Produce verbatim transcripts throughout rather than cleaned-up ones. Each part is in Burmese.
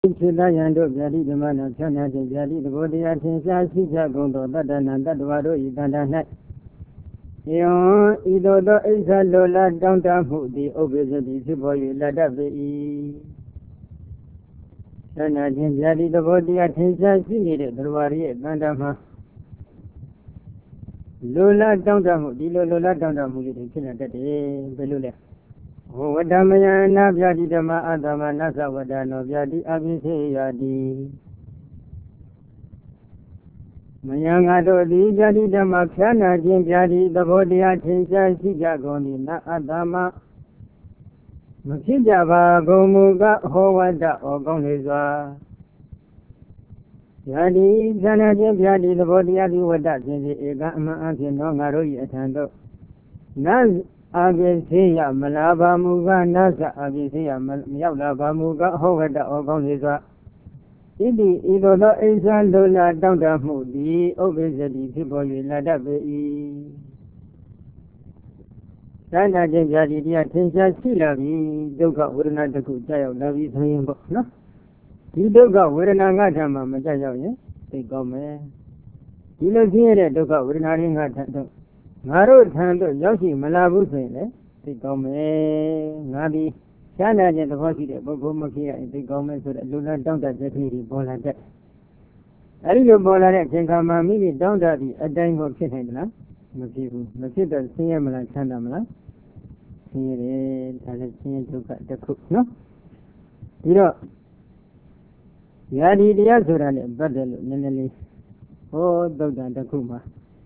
Chilayando Vyadi Dimana Chana Vyadi the Bodhya Chinsa Sija Gondo Tadana Tadvaro Yidana Yon Ido Isa Lola Downtown the obesity Siboy Ladavi Chana Vyadi the Bodhya Chinsa Sini the Vari Gandama Lola Downtown the Lola Downtown the China Belula. Wadamaya Nabyadi Dama Adama Nasa Wadano Vyadi Abhise Yadi Mayangado di Jadi Dama Kana Jim Vyadi the Bodhya Chinsa Sijagoni Na Adama Makijava Gomuga Howada or Gonizwa Yadi Jana Jim Vyadi the Bodhya Wada Egama Antino Marui Atando Naz Abhisiya Malaba Muga Nasa Abhisiya Malaba Muga Hovada or Gonizwa Idi Idola Isa Lola Downda Mudi Obesity People Ladabi Sana Jayadi Attention Silavi Doga Urana the Kujaya Lavi Sayimbo no Doga Urana Gatama Majaya they go me you look here at Doga Urana Maro Tando Yoshi Malabu Sele, the Gome, Nabi, Chana and the Hoshi, Bogomakia, the Gome, so that Luna down that the Bola deck. I didn't Bola deck, and come a minute down that the Adang of Kitana, Makibu, Makita, Siamala, Chanamala, see it, and it's to cut the cook, no? You know, Yadi the Azuran, Badal, Nenali, oh, Dogan the Kuma.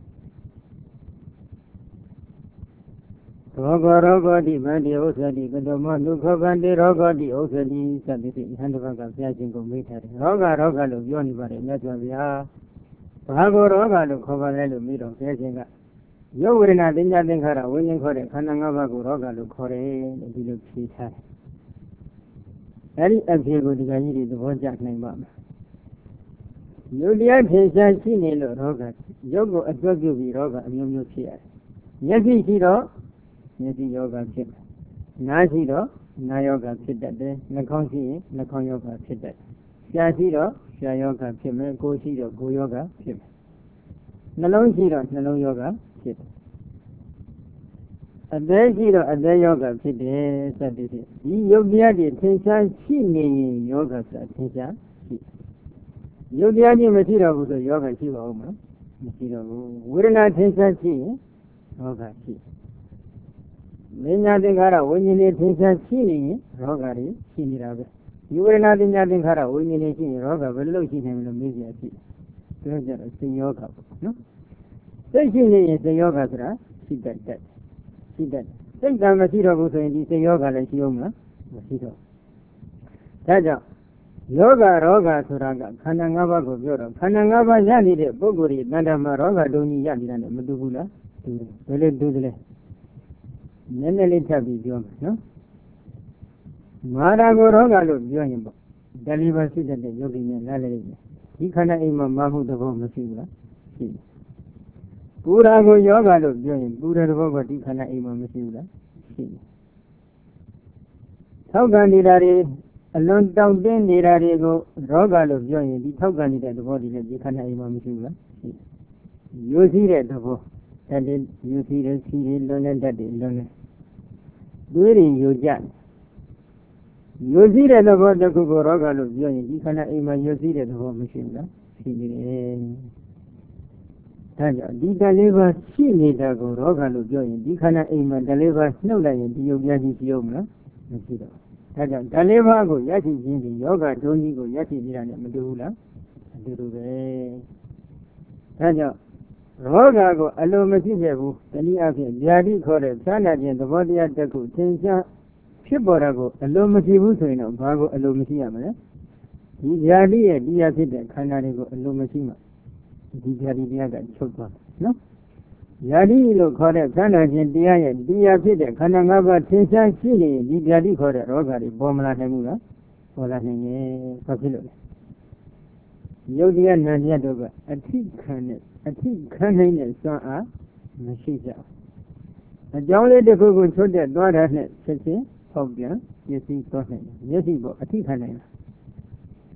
Roga roga di bandi osadi kadama dukha bandi roga di osadi sabiti handavaga pyajin ko meithare roga roga lo pyo ni pare myatwa bya bhago roga lo khoba le lo mi do pyajin ka yo vedana tinya thingkhara win kho de khana nga ba ko roga lo kho de di lo phyi thare ari aphe ko diga ji di thabo ja naing ba ma yo tya phyi sha shi ne lo roga yo ko atwat pyu bi roga a myo myo phyi yare nyasi shi do Yeti Yoga Pit. Nasido, Nayoga Pit that day, Nakonsi, Nakon Yoga Pit that. Shasido, Shayoga Pit, Kosido, Go Yoga Pit. Nalon Sido, Nalon Yoga Pit. A day Sido, a day Yoga Pit, said this. Yogiadi, Tensa, she name Yoga, Tensa. Yogiadi Matiro was a Yoga Shiva Oma. Matiro, wouldn't I Tensa she? Yoga She. Ninyadingara, when you need things and seeing Rogari, Sinirabe. You were not in Yadingara, when you need Roga, but looking him in the media. See yoga. No? Say she is the yoga, she did that. She did. Take down the Siro Busa and say yoga like Yoma. Siro. Taja. Yoga, Roga, Suraga, Kanangaba, Gogoro, Kanangaba Yani, Boguri, Nadama, Roga, Doni Yadi, and Madugula. Will it do the Nenele Tabi, no? Marago Rogalo, Joyimbo, Daliva Sita, the Yogi and Nalari. He cannot aim a Mahu the Masila. Purago Yogalo, Joyim, Buddha Roga, he cannot aim a Masila. Tauganidari, alone down then, Nirarigo, Rogalo, Joyim, the Tauganida, the body that he cannot aim a Masila. You see that the book. That is, you see the sea learned that is learned. During you judge. You see that about the Kugoroga of Johnny, you cannot even you see that about machine. Taja, the deliver she need a Goroga of Johnny, you cannot even deliver snow like the Yogi Yoma. Taja, deliver go Yati in the yoga, Johnny go Yati Diana Medula. Taja. Rogago, Alomasibu, Taniaki, Jadi Kore, Sanadi, and the body at the Kutensa, Shiborago, Alomasibu, Bago, Alomasiama. Jadi, Diasita, Canarigo, Alomasima. Jadi Diaga, Chopa. No? Jadi, look, Kore, Sanadi, Dia, Diasita, Kanangaba, Tensa, Chili, Jadi Kore, Rogari, Bomla Hamula, or Latin, Papilo. Yodia Nadiadoga, a tea canet, a tea canet, so a Mashisha. A jolly the Google told that God has net, says he, Pobia, yes, he thought, yes, he bought a tea canet.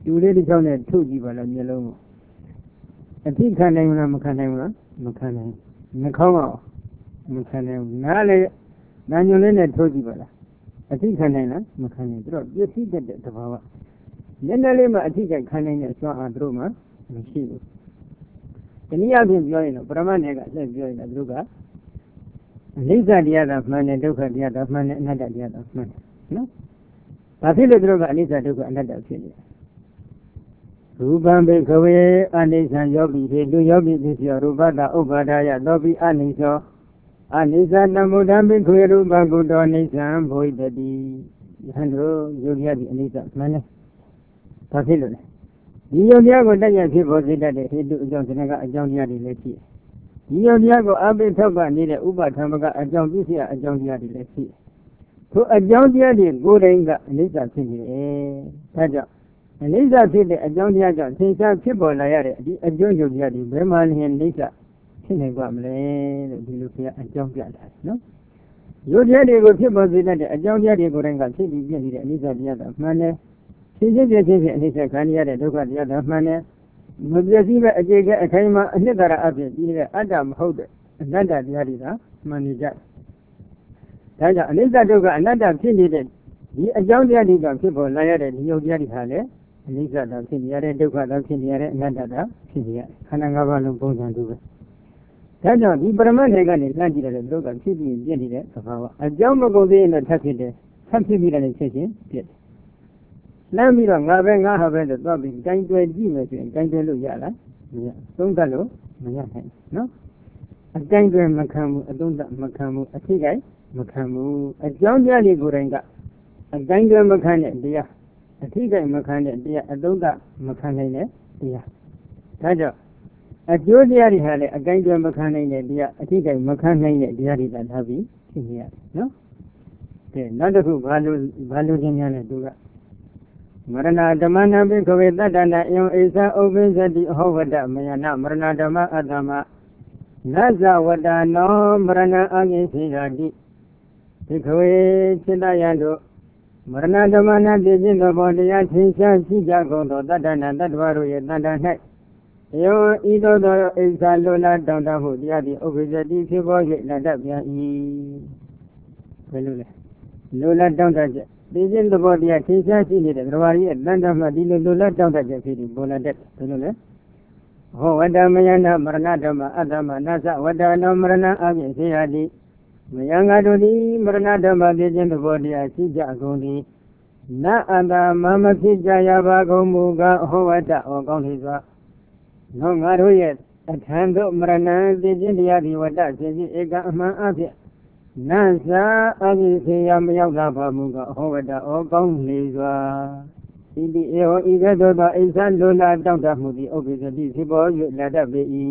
တူလေးတစ်ချောင်းနဲ့ထုတ်ကြည့်ပါလားမျက်လုံးကိုအထိခံနိုင်မလားမခံနိုင်ဘူးလားမခံနိုင်နှာခေါင်းကမခံနိုင်ဘူးနားလည်းနာညွန်လေးနဲ့ထုတ်ကြည့်ပါလားအထိခံနိုင်လားမခံနိုင်သူတို့ပြည့်စည်တဲ့သဘာဝနည်းနည်းလေးမှအထိခံနိုင်တဲ့စွမ်းအားသူတို့မှမရှိဘူးတနည်းအားဖြင့်ပြောရင်တော့ပရမတ်နယ်ကဆက်ပြောရင်တော့သူတို့ကအနိစ္စတရားသာမှန်တယ်ဒုက္ခတရားသာမှန်တယ်အနတ္တတရားသာမှန်တယ်နော်ဘာဖြစ်လို့သူတို့ကအနိစ္စဒုက္ခအနတ္တဖြစ်နေလဲရူပံဘေခဝေအနိစ္စယောပိတေလူယောပိသိစီရူပတဥပ္ပါဒယသောပိအနိစ္စအနိစ္စနမုဒ္ဒံဘေခဝေရူပကုတောအနိစ္စံဘဝိတတိယဟန်တို့ယုတ်ရသည်အနိစ္စမှန်တယ်ဘာဖြစ်လို့လဲဒီယုတ်တရားကိုတက်ရဖြစ်ပေါ်စေတတ်တဲ့ဟေတုအကြောင်းစနကအကြောင်းတရားတွေလည်းရှိတယ်ဒီယုတ်တရားကိုအပိထောက်ပနေတဲ့ဥပထမကအကြောင်းပြည့်စရာအကြောင်းတရားတွေလည်းရှိတယ်ထိုအကြောင်းတရားတွေကိုယ်တိုင်ကအနိစ္စဖြစ်နေတယ်ဒါကြောင့်အနိစ္စဖြစ်တဲ့အကြောင်းတရားကြောင့်သင်္ချာဖြစ်ပေါ်လာရတဲ့ဒီအကျိုးယုတ်တရားတွေဘယ်မှလျင်နိစ္စဖြစ်နိုင်ပါမလဲလို့ဒီလိုကအကြောင်းပြတာနော်ယုတ်တရားတွေကိုဖြစ်ပေါ်စေတဲ့အကြောင်းတရားတွေကိုယ်တိုင်ကဖြစ်ပြီးပြည့်နေတဲ့အနိစ္စတရားသာမှန်တယ်ဖြစ်ဖြစ်ပြည့်ဖြစ်အနိစ္စခံရတဲ့ဒုက္ခတရားသာမှန်တယ်မပြည့်စည်ပဲအကျေကအခိုင်အမာအနှစ်သာရအဖြစ်ပြီးတဲ့အတ္တမဟုတ်တဲ့အနတ္တတရားတွေသာမှန်နေကြဒါကြောင့်အနိစ္စဒုက္ခအနတ္တဖြစ်နေတဲ့ဒီအကြောင်းတရားတွေကဖြစ်ပေါ်လာရတဲ့ဒီယုတ်တရားတွေဟာလည်းအနိစ္စသာဖြစ်နေရတဲ့ဒုက္ခသာဖြစ်နေရတဲ့အနတ္တသာဖြစ်နေရခန္ဓာ၅ပါးလုံးပုံစံတူပဲဒါကြောင့်ဒီပရမတ်တွေကနေလှမ်းကြည့်တယ်လို့ကဖြစ်ပြီးပြည့်နေတဲ့သဘာဝအကြောင်းမကုန်သေးရင်တော့ထပ်ဖြစ်တယ်ထပ်ဖြစ်ပြီးတယ်ဖြစ်ချင်းပြည့်တယ်လှမ်းပြီးတော့ငါပဲငါဟာပဲဆိုသွားပြီးကိုင်းတွယ်ကြည့်မယ်ဆိုရင်ကိုင်းတွယ်လို့ရလားမရသုံးသပ်လို့မရနိုင်နော်အကိုင်းတွယ်မခံဘူးအသုံးသပ်မခံဘူးအထိကိုင်းမခံဘူးအကြောင်းတရားတွေကိုယ်တိုင်ကအကိုင်းတွယ်မခံတဲ့တရားအထိကိုင်းမခံတဲ့တရားအသုံးသပ်မခံနိုင်တဲ့တရားဒါကြောင့်အကျိုးတရားတွေဟာလည်းအကိုင်းတွယ်မခံနိုင်တဲ့တရားအထိကိုင်းမခံနိုင်တဲ့တရားတွေသာထားပြီးဖြစ်နေရတယ်နော်ကဲနောက်တစ်ခုဘာလို့ဘာလို့ခြင်းများလဲသူကမရဏဓမ္မနာပိခဝေတတ္တနာယံဣသဥပိသတိအဟောဝတ္တမယနာမရဏဓမ္မအတ္တမနသဝတ္တနောမရဏအငိသေဂတိပိခဝေစိတယံတို့မရဏဓမ္မနာတည်ခြင်းသောဘောတရားသင်္ရှားရှိကြကုန်သောတတ္တနာတတ္တဝတို့ရဲ့တဏ္ဍာ၌ယောဤသို့သောဣသလိုလားတောင်းတမှုတရားသည်ဥပိသတိဖြစ်ပေါ်၍လတ္တပြန်၏ဘယ်လိုလဲလိုလားတောင်းတချက်ဒီခြင်းသဘောတရားသင်္ချာရှိနေတဲ့သဘာဝရဲ့တန်တမှာဒီလိုလိုလားတောင်းတချက်ဖြစ်ပြီးပေါ်လာတဲ့ဘယ်လိုလဲဟောဝတ္တမယနာမရဏဓမ္မအတ္တမနသဝတ္တနောမရဏအပြည့်စေရသည်မယံငါတို့သည်မရဏဓမ္မဒီခြင်းသဘောတရားရှိကြကုန်သည်နအတ္တမမဖြစ်ကြရပါကုန်မူကားဟောဝတ္တဩကောင်းလေစွာနောငါတို့ရဲ့အထံသို့မရဏဒီခြင်းတရားဒီဝတ္တစေရှိဧကအမှန်အဖြစ်နတ်စာအဘိသေယမရောက်လာပါမူကဟောဝတ္တဩကောင်းလေစွာဤတိဧဟောဤကဲ့သို့သောအိသလိုလားတောင့်တမှုသည်ဥပ္ပဇ္ဇတိဖြစ်ပေါ်၍လာတတ်ပေ၏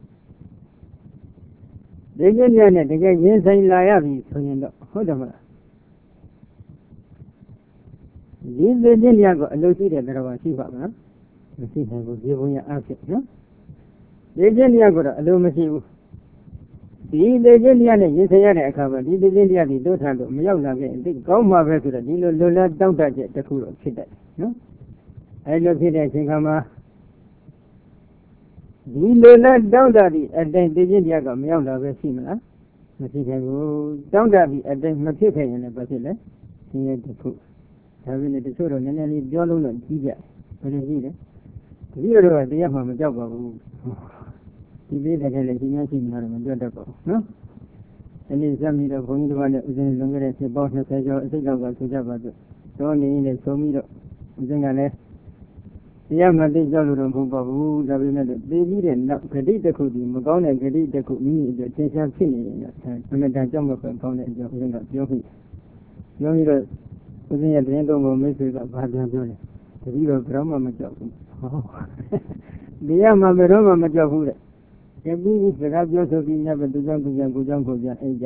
ဒီကျင့်ရနဲ့တကယ်ရင်ဆိုင်လာရပြီဆိုရင်တော့ဟုတ်တယ်မလားဒီသိကျင့်ရကိုအလိုရှိတဲ့တရားရှိပါမလားမရှိနိုင်ဘူးဒီဘုံရအဖြစ်နော်ဒီကျင့်ရကိုတော့အလိုမရှိဘူးဒီသေခြင်းတရားနဲ့ရင်ဆိုင်ရတဲ့အခါမှာဒီသေခြင်းတရားဒီတို့ထံတို့မရောက်လာခဲ့အသိကောင်းမှာပဲဆိုတော့ဒီလိုလွတ်လပ်တောင့်တချက်တစ်ခုတော့ဖြစ်တတ်တယ်နော်အဲလိုဖြစ်တဲ့အချိန်ခါမှာဒီလွတ်လပ်တောင့်တပြီးအတိုင်းသေခြင်းတရားကမရောက်လာပဲရှိမလားမရှိခဲ့ဘူးတောင့်တပြီးအတိုင်းမဖြစ်ခဲ့ရင်လည်းဘာဖြစ်လဲဒီရဲ့တစ်ခုဒါပေမဲ့တချို့တော့နည်းနည်းလေးပြောလို့တော့ကြီးကြဘယ်လိုကြီးလဲဒီလိုတော့တရားမှမကြောက်ပါဘူးဒီလေးတကယ်လည်းဒီများရှိနေတော့မပြောတတ်ပါဘူးနော်ဒီနေ့ဇာမီတော့ဘုန်းကြီးတို့ကလည်းဥစဉ်လွန်ခဲ့တဲ့နှစ်ပေါင်းနှစ်ဆယ်ကျော်အစိတ်လောက်ကဆိုကြပါစို့တော့နေရင်လည်းသုံးပြီးတော့ဥစဉ်ကလည်းတရားမှသိကြောက်လို့တော့မဟုတ်ပါဘူးဒါပေမဲ့သိပြီးတဲ့နောက်ဂတိတစ်ခုဒီမကောင်းတဲ့ဂတိတစ်ခုမိမိအတွက်သင်္ချာဖြစ်နေရင်တော့အမှန်တန်ကြောက်မပဲကောင်းတဲ့အကြောင်းဥစဉ်ကပြောပြီးပြောပြီးတော့ဥစဉ်ရဲ့တင်းသုံးကိုမိတ်ဆွေကဘာပြန်ပြောလဲတတိတော့ဘယ်တော့မှမကြောက်ဘူးဟောတရားမှဘယ်တော့မှမကြောက်ဘူးတဲ့ကဲပြီးစကားပြောဆိုပြီးညဘသူကြောင့်သူကြောင့်ကိုကြောင့်ကိုကြောင့်အိတ်ကြ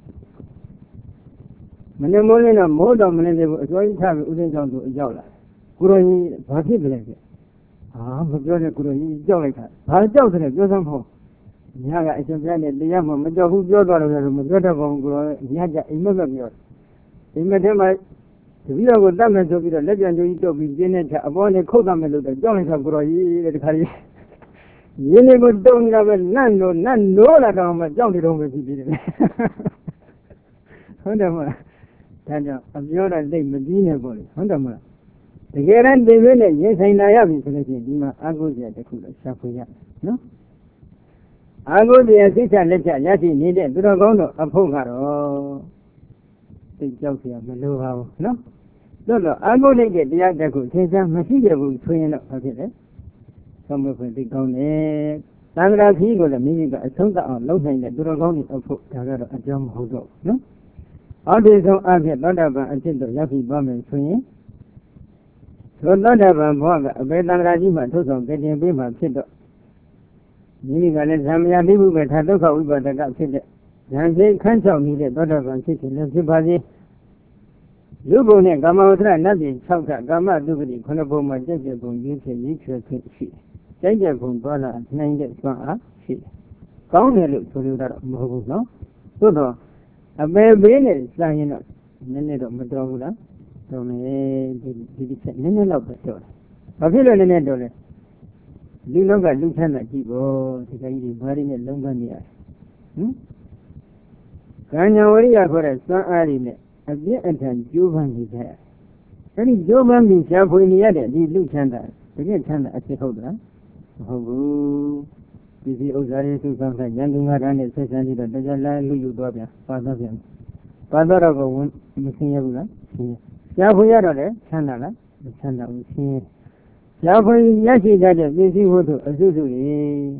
မနေ့မိုးလင်းတော့မိုးတော်မနေသေးဘူးအစွမ်းကြီးထားပြီးဥစဉ်ကြောင့်သူအရောက်လာကိုရောကြီးဘာဖြစ်ကြလဲကဲဟာမပြောနဲ့ကိုရောကြီးကြောက်လိုက်တာဘာကြောက်တယ်ပြောစမ်းဖို့ညကအရှင်ပြနဲ့တရားမှမကြောက်ဘူးပြောသွားလို့လည်းမပြောတတ်ပါဘူးကိုရောညကြအိမ်မက်မပြောအိမ်မက်ထဲမှာပြီးတော့ကိုတတ်မယ်ဆိုပြီးတော့လက်ပြန်ကြိုးကြီးတုပ်ပြီးပြင်းတဲ့အပေါ်နဲ့ခုတ်တတ်မယ်လို့တော့ကြောက်နေဆိုကိုရောကြီးတဲ့တခါကြီးရင်းနေကိုတုံနေတာပဲနတ်လို့နတ်လို့လာတော့မှကြောက်နေတော့ပဲဖြစ်ပြီးတယ်ဟုတ်တယ်မလားဒါကြောင့်အပြောတာသိမပြီးနဲ့ပေါ့လေဟုတ်တယ်မလားတကယ်တမ်းသိပြီးနဲ့ရင်ဆိုင်လာရပြီဆိုလို့ရှိရင်ဒီမှာအာဟုဇရာတစ်ခုတော့ရှာဖွေရနော်အာဟုဇရာစိတ်ချလက်ချရရှိနေတဲ့သူတော်ကောင်းတို့အဖို့ကတော့သိကြောက်เสียမလိုပါဘူးနော်တို့တော့အာဟုလိုက်တဲ့တရားတစ်ခုသင်္ချာမရှိကြဘူးဆိုရင်တော့ဟုတ်ဖြစ်တယ်ဆောင်းမဖွင့်သိကောင်းတယ်သံဃာကြီးကိုလည်းမိမိကအဆုံးသတ်အောင်လုပ်နိုင်တဲ့သူတော်ကောင်းတွေအဖို့ဒါကတော့အကြောင်းမဟုတ်တော့ဘူးနော်အောက်ဒီဆုံးအဖြစ်သောတာပန်အဖြစ်တော့ရောက်ပြီးသွားမယ်ဆိုရင်သောတာပန်ဘဝကအဘေသံဃာကြီးမှထုတ်ဆောင်ကြင်ပေးမှဖြစ်တော့မိမိကလည်းဇံမယာသိမှုပဲထာဒုက္ခဝိပါဒကဖြစ်တဲ့ဉာဏ်စိတ်ခန်းချောက်နေတဲ့သောတာပန်ဖြစ်ခြင်းလည်းဖြစ်ပါစေလူဘုံနဲ့ကာမဝတ္တရနတ်ပြည်၆ခကာမတုဂတိခုနှစ်ဘုံမှာကြက်ကြက်ဘုံရင်းဖြစ်ရင်းချွေဖြစ်ရှိကြက်ကြက်ဘုံသွားလာနိုင်တဲ့စွမ်းအားရှိကောင်းတယ်လို့ဆိုလိုတာတော့မဟုတ်ဘူးနော်သို့တော့အပေဘေးနဲ့စရင်တော့နည်းနည်းတော့မတော်ဘူးလားတော်မယ်ဒီဒီဒီဆက်နည်းနည်းတော့ပဲတော်တယ်ဘာဖြစ်လို့နည်းနည်းတော်လဲလူလောကလူချမ်းသာကြည့်ဖို့ဒီကကြီးတွေဘာတွေနဲ့လုံးပန်းနေရဟင်ကံညာဝရိယခေါ်တဲ့စွမ်းအားတွေနဲ့အပြည့်အထန်ကျိုးပန်းနေကြတယ်အဲဒီကျိုးပန်းပြီးရှားဖွေနေရတဲ့ဒီလူချမ်းသာတကယ်ချမ်းသာအဖြစ်ဟုတ်လားမဟုတ်ဘူးဒီစီဥစ္စာတွေသူ့ဆောင်တဲ့ဉာဏ်သူငါးဓာတ်နဲ့ဆက်ဆံပြီးတော့တရားလာလူယူသွားပြန်ပါသွားပြန်ပါတော့တော့ဝင်မဆင်းရဘူးလားဆင်းရရှားဖွေရတော့လေချမ်းသာလားမချမ်းသာဘူးဆင်းရရှားဖွေရရှိတတ်တဲ့ပစ္စည်းဝတ္ထုအစုစုတွေ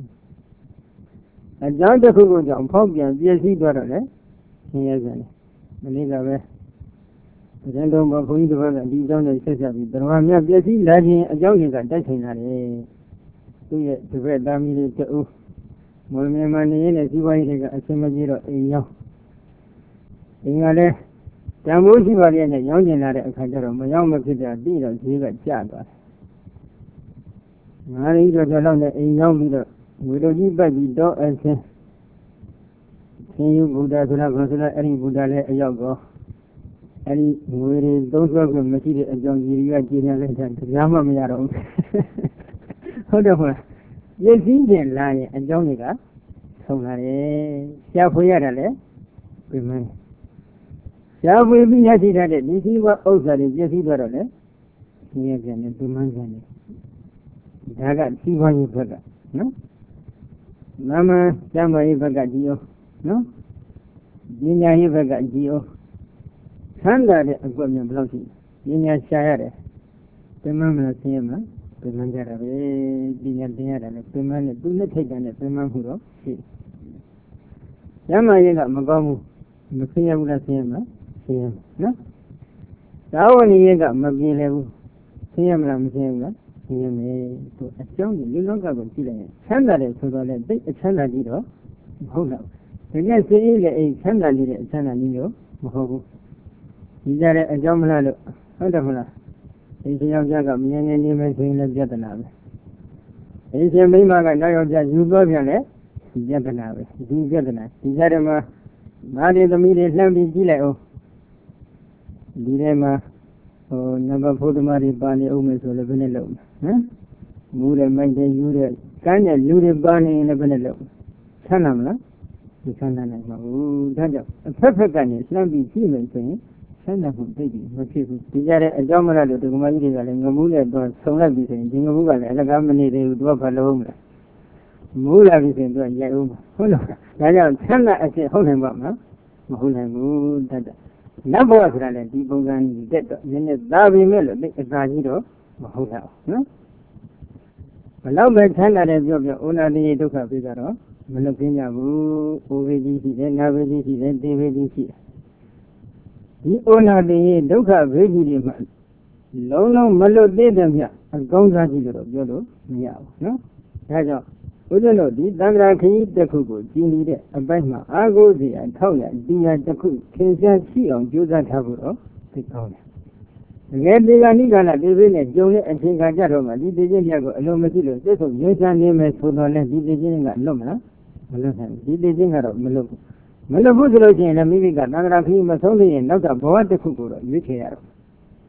အကြောင်းတစ်ခုခုကြောင့်ဖောက်ပြန်ပြည့်စည်သွားတော့လေဆင်းရဲပြန်တယ်မနေ့ကပဲဒီတော့ဘုန်းကြီးတစ်ပတ်ကဒီအကြောင်းနဲ့ဆက်ဆက်ပြီးဓမ္မမြတ်ပြည့်စည်လာခြင်းအကြောင်းတွေကတိုက်ဆိုင်လာတယ်သူ့ရဲ့ဒီဘက်သားမီးလေးတူမော်မြန်မာနေရတဲ့စီးပွားရေးတွေကအဆင်မပြေတော့အိမ်ရောက်အိမ်ကလည်းတံမိုးရှိပါရဲ့နဲ့ရောင်းကျင်လာတဲ့အခါကျတော့မရောက်မဖြစ်တဲ့ပြီးတော့ဈေးကကျသွားတယ်ငါးရီတော့တော့နဲ့အိမ်ရောက်ပြီးတော့ဝေတော်ကြီးပတ်ပြီးတော့အဆင်းရှင်ယုဗုဒ္ဓဆိုတာကဆိုတော့အဲ့ဒီဗုဒ္ဓလည်းအရောက်တော့အဲ့ဒီငွေတွေသုံးဆွဲခွင့်မရှိတဲ့အကြောင်းကြီးကကြည်နေလိုက်တာတရားမှမရတော့ဘူးဟုတ်တယ်ဟုတ်လားရည်စည်းကျင်လာရင်အကြောင်းတွေကဆုံးလာတယ်ရှားဖွေရတယ်လေပြင်မင်းရှားဖွေပြီးရရှိတတ်တဲ့ဒီစည်းဝဥစ္စာတွေပြည့်စည်သွားတော့လေရှင်းရပြန်တယ်ပြင်မင်းပြန်တယ်ဒါကစီးပွားရေးဘက်ကနော်မမကျမ်းမာရေးဘက်ကကြည့်အောင်နော်ပညာရေးဘက်ကကြည့်အောင်ဆန်းတာတဲ့အကွက်မြန်ဘယ်လောက်ရှိပညာရှားရတယ်ပြင်မင်းမလားဆင်းရမလားပြင်မကြတာပဲပညာသင်ရတာလည်းပြင်မနဲ့သူနဲ့ထိတ်တယ်နဲ့ပြင်မမှုတော့ရှိ။ကျမ်းမာရေးကမကောင်းဘူးမဆင်းရဘူးလားဆင်းရမလားဆင်းရနော်။သာဝဏီရေးကမပြေလည်ဘူးဆင်းရမလားမဆင်းရဘူးလားဆင်းရမယ်သူအကြောင်းကြီးလူလောကကိုကြည့်လိုက်ရင်ချမ်းသာတယ်ဆိုတော့လည်းသိအချမ်းသာကြီးတော့မဟုတ်တော့ဘူး။ဒီကစိတ်လေအိချမ်းသာကြီးတဲ့အချမ်းသာကြီးမျိုးမဟုတ်ဘူး။ဒီကြတဲ့အကြောင်းမလားလို့ဟုတ်တယ်မလား။ဒီရှင်ယောက်ျားကမြင်နေနေမယ်ဆိုရင်လည်းပြဿနာပဲဒီရှင်မိန်းမကနောက်ယောက်ျားယူသွားပြန်လဲပြဿနာပဲဒီပြဿနာဒီကြတဲ့မှာမာရီသမီးတွေလှမ်းပြီးကြည့်လိုက်အောင်ဒီထဲမှာဟိုနံပါတ်ဖို့သမားတွေပါနေအောင်မယ်ဆိုလည်းဘယ်နဲ့လုပ်မလဲဟမ်မူးတဲ့မိုက်တဲ့ယူတဲ့ကမ်းတဲ့လူတွေပါနေရင်လည်းဘယ်နဲ့လုပ်ဆန်းလာမလားဒီဆန်းလာနိုင်မှာဘူးဒါကြောင့်အဖက်ဖက်ကနေလှမ်းပြီးကြည့်မယ်ဆိုရင်ဆန်းလာမှုသိပြီမဖြစ်ဘူးဒီကြတဲ့အကြောင်းမလားလို့ဒီကမကြီးတွေကလည်းငမူးနဲ့တော့ဆုံလိုက်ပြီဆိုရင်ဒီငမူးကလည်းအလကားမနေသေးဘူးသူကဘာလို့မလဲမူးလာပြီဆိုရင်သူကရိုက်အောင်ဟုတ်လားဒါကြောင့်ဆန်းလာအစ်ဟုတ်နိုင်ပါမလားမဟုတ်နိုင်ဘူးတတ်တယ်နတ်ဘဝဆိုတာလည်းဒီပုံစံတက်တော့နည်းနည်းသာပြီမဲ့လို့သိအသာကြီးတော့မဟုတ်တော့နော်ဘလောက်ပဲဆန်းလာတယ်ပြောပြောဩနာတိဒုက္ခပြေကြတော့မလွတ်ပြင်းကြဘူးအိုဝေကြီးရှိတယ်နာဝေကြီးရှိတယ်တေဝေကြီးရှိတယ်ဒီဩနာတိဒုက္ခဘေးကြီးတွေမှာလုံးလုံးမလွတ်သေးတဲ့မြတ်အကောင်းစားကြီးလို့တော့ပြောလို့မရဘူးနော်ဒါကြောင့်ဘုရားတို့ဒီသံဃာခရီးတစ်ခုကိုကြည်နေတဲ့အပိုင်းမှာအာဟုဇရာထောက်ရတရားတစ်ခုသင်ရှားရှိအောင်ကြိုးစားထားဖို့တော့သိကောင်းတယ်တကယ်ဒီကနိကလာဒီပြည့်နဲ့ကြုံတဲ့အချိန်ခါကြတော့မှဒီတည်ခြင်းမြတ်ကိုအလုံးမရှိလို့စိတ်ဆုံးရွေးချမ်းနေမယ်ဆိုတော့လည်းဒီတည်ခြင်းကလွတ်မလားမလွတ်နိုင်ဘူးဒီတည်ခြင်းကတော့မလွတ်ဘူးမလွတ်ဘူးဆိုလို့ရှိရင်လည်းမိမိကသံဃာခရီးမဆုံးသေးရင်နောက်တော့ဘဝတစ်ခုကိုတော့ရွေးချယ်ရတော့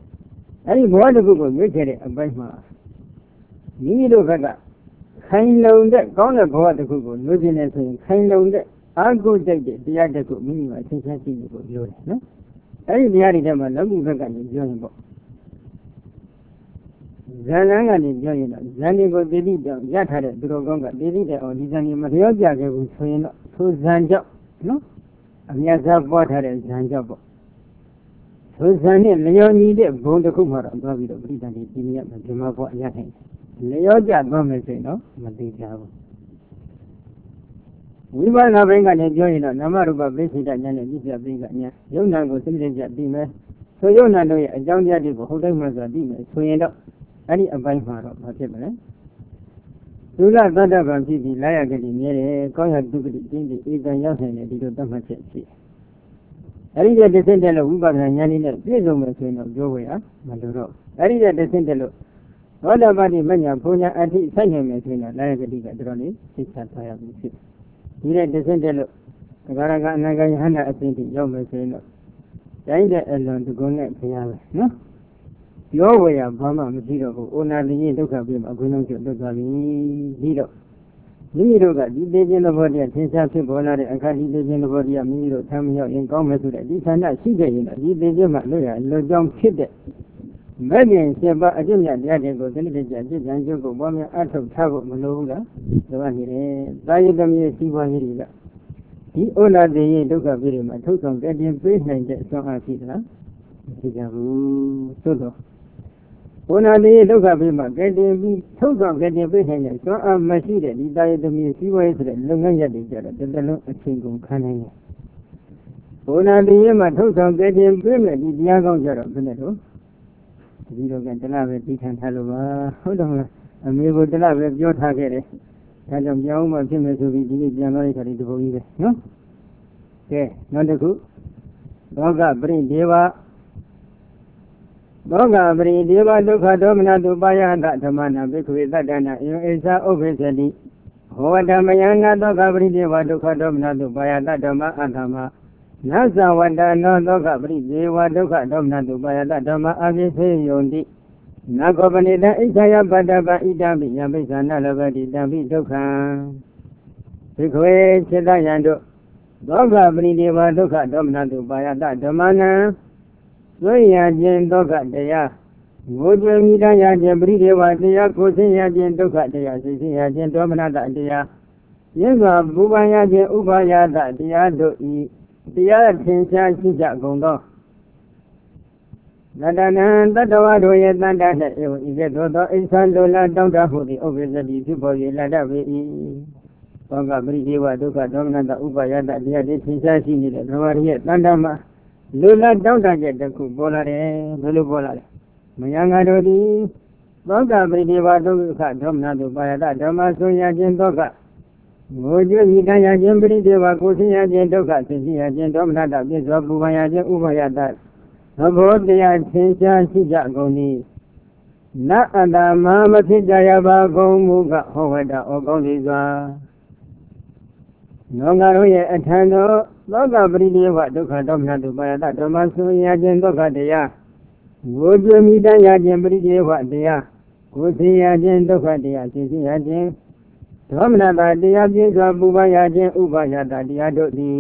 အဲ့ဒီဘဝတစ်ခုကိုရွေးချယ်တဲ့အပိုင်းမှာမိမိတို့ဘက်ကခိုင်လုံတဲ့ကောင်းတဲ့ဘဝတစ်ခုကိုလိုချင်နေဆိုရင်ခိုင်လုံတဲ့အာဟုစိတ်တဲ့တရားတစ်ခုမိမိမှာအသိချမ်းရှိဖို့ပြောတယ်နော်အဲ့ဒီတရားတွေထဲမှာလောကီဘက်ကနေပြောရင်ပေါ့ဇန်လန်းကနေပြောရင်တော့ဇန်ဒီကိုတည်တည်ကြောင့်ရထားတဲ့သူတော်ကောင်းကတည်တည်တဲ့အောင်ဒီဇန်ဒီမလျော့ပြခဲ့ဘူးဆိုရင်တော့ထိုဇန်ကြောင့်နော်အမြတ်စားပွားထားတဲ့ဇန်ကြောင့်ပေါ့ထိုဇန်နဲ့လျော်ညီတဲ့ဘုံတစ်ခုမှတော့သွားပြီးတော့ပရိသတ်ကြီးပြင်းရမယ်ဒီမှာပေါ့အရထိုင်လျော့ကျသွားမယ်ဆိုရင်တော့မသိကြဘူးဝိပဿနာဘိန်းကနေပြောရင်တော့နာမရူပပိဋိဒဉာဏ်နဲ့ပြည့်ပြည့်ပိဋကဉာဏ်ယုံနာကိုစိတ္တကြသိမယ်ဆိုယုံနာတို့ရဲ့အကြောင်းတရားတွေကိုဟုတ်တိုင်းမှဆိုသိမယ်ဆိုရင်တော့အဲ့ဒီအပိုင်းမှာတော့မဖြစ်မလဲသုလသတ္တဗံဖြစ်ပြီးလာရကတိမြဲတယ်ကောင်းရတုကတိတင်းပြီးဧကံရောက်နိုင်တယ်ဒီလိုသတ်မှတ်ချက်ရှိအဲ့ဒီတဲ့တစ်ဆင့်တည်းလို့ဝိပဿနာဉာဏ်နည်းနဲ့ပြည့်စုံမယ်ဆိုရင်တော့ပြောဝေရမလိုတော့အဲ့ဒီတဲ့တစ်ဆင့်တည်းလို့သောတာပတိမညာဘုံညာအထိဆိုင်နိုင်မယ်ဆိုရင်တော့လာရကတိကတော်တော်လေးသိချသွားရပြီဖြစ်ဒီတဲ့တစ်ဆင့်တည်းလို့သဂရကအနာဂယဟန္တာအစဉ်ထိရောက်မယ်ဆိုရင်တော့တိုင်းတဲ့အလွန်တကုန်းနဲ့ခရပဲနော်ပြောဝေရဘာမှမရှိတော့ဘူးအိုနာတိရင်ဒုက္ခပြေမှာအခွင့်အရေးကျွတ်သွားပြီပြီးတော့မိမိတို့ကဒီသေးခြင်းသဘောတရားသင်္ချာဖြစ်ပေါ်လာတဲ့အခါဒီသေးခြင်းသဘောတရားမိမိတို့ထမ်းမရောက်ရင်ကောင်းမယ်ဆိုတဲ့ဒီဌာနရှိခဲ့ရင်ဒီသေးခြင်းမှလွတ်ရလွတ်ကြောင်းဖြစ်တဲ့မဲ့ပြင်ရှင်ပါအကျင့်မြတ်တရားတွေကိုသတိတကျจิตဉာဏ်ကျုပ်ကိုပွားများအထောက်ထားဖို့မလိုဘူးလားဒါပါနေတယ်သာယတမရဲ့စီးပွားရေးတွေကဒီအိုနာတိရင်ဒုက္ခပြေမှာထုတ်ဆောင်တည်တင်ပေးနိုင်တဲ့အစွမ်းအားရှိသလားမရှိကြဘူးသို့တော့ဘုနာလေးဒုက္ခပြေမှာကဲတင်ပြီးထုတ်ဆောင်ကဲတင်ပေးနိုင်တဲ့စွမ်းအားမရှိတဲ့ဒီတာယသမီးစီးပွားရေးဆိုတဲ့လုပ်ငန်းရပ်တွေကြတော့တစ်သက်လုံးအချိန်ကုန်ခံနိုင်တယ်ဘုနာလေးမှာထုတ်ဆောင်ကဲတင်ပေးမယ်ဒီတရားကောင်းကြတော့ဘယ်နဲ့တော့ဒီလိုကတလားပဲပြီးထန်ထားလို့ပါဟုတ်တယ်မလားအမေကတလားပဲပြောထားခဲ့တယ်ဒါကြောင့်ပြောင်းမှဖြစ်မယ်ဆိုပြီးဒီနေ့ပြန်သွားတဲ့ခါဒီတပုံကြီးပဲနော်ကဲနောက်တစ်ခုသောကပရိဒေဝသောကပရိဒေဝဒုက္ခဒေါမနတုပါယဟတဓမ္မနာဘိက္ခဝေသတ္တနာယံဣဇာဥပ္ပိသတိဟောဓမ္မယနာသောကပရိဒေဝဒုက္ခဒေါမနတုပါယတဓမ္မအဓမ္မနသဝတ္တနောသောကပရိဒေဝဒုက္ခဒေါမနတုပါယတဓမ္မအပိသေယုန်တိနာကောပနိတံဣဇာယပတ္တပဣတံပိယပိစ္ဆာနလဘတိတံပိဒုက္ခံဘိက္ခဝေစေတယံတို့သောကပရိဒေဝဒုက္ခဒေါမနတုပါယတဓမ္မနံသွေရခြင်းဒုက္ခတရားငိုကြွယ်မိတရခြင်းပရိဒေဝတရားကိုဆင်းရခြင်းဒုက္ခတရားသိသိရခြင်းဒေါမနတတရားရင်းစွာဘူပန်ရခြင်းဥပါယတတရားတို့ဤတရားထင်ရှားရှိကြကုန်သောနတနံတတ္တဝါတို့ရဲ့တန်တတ်တဲ့ဧဝဤကဲ့သို့သောအိသံလိုလားတောင်းတမှုသည်ဥပ္ပဇ္ဇတိဖြစ်ပေါ်၍လာတတ်ပေ၏သောကပရိဒေဝဒုက္ခဒေါမနတဥပါယတတရားတွေထင်ရှားရှိနေတဲ့ဓမ္မရရဲ့တန်တမှာလူလာတောင်းတချက်တစ်ခုပေါ်လာတယ်ဘယ်လိုပေါ်လာလဲမယံငါတို့သည်သောကပရိဒေဝဒုက္ခဒေါမနတုပါယတဓမ္မဆိုရခြင်းသောကငိုကြွဤတရားခြင်းပရိဒေဝကိုဆင်းရခြင်းဒုက္ခဆင်းရခြင်းဒေါမနတပြည့်စွာပူပန်ရခြင်းဥပါယတသဘောတရားသင်္ချာရှိကြကုန်သည်နတ်အတ္တမမဖြစ်ကြရပါကုန်မူကဟောဝတ္တဩကောင်းသည်စွာနောင်ငါတို့ရဲ့အထံတော်သောကပရိဒေဝဒုက္ခဒေါမနတုပါယတဓမ္မဆိုရခြင်းဒုက္ခတရားငိုကြွမိတရခြင်းပရိဒေဝတရားကိုဆင်းရခြင်းဒုက္ခတရားသိသိရခြင်းဒေါမနတတရားပြည့်စွာပူပန်ရခြင်းဥပါယတတရားတို့သည်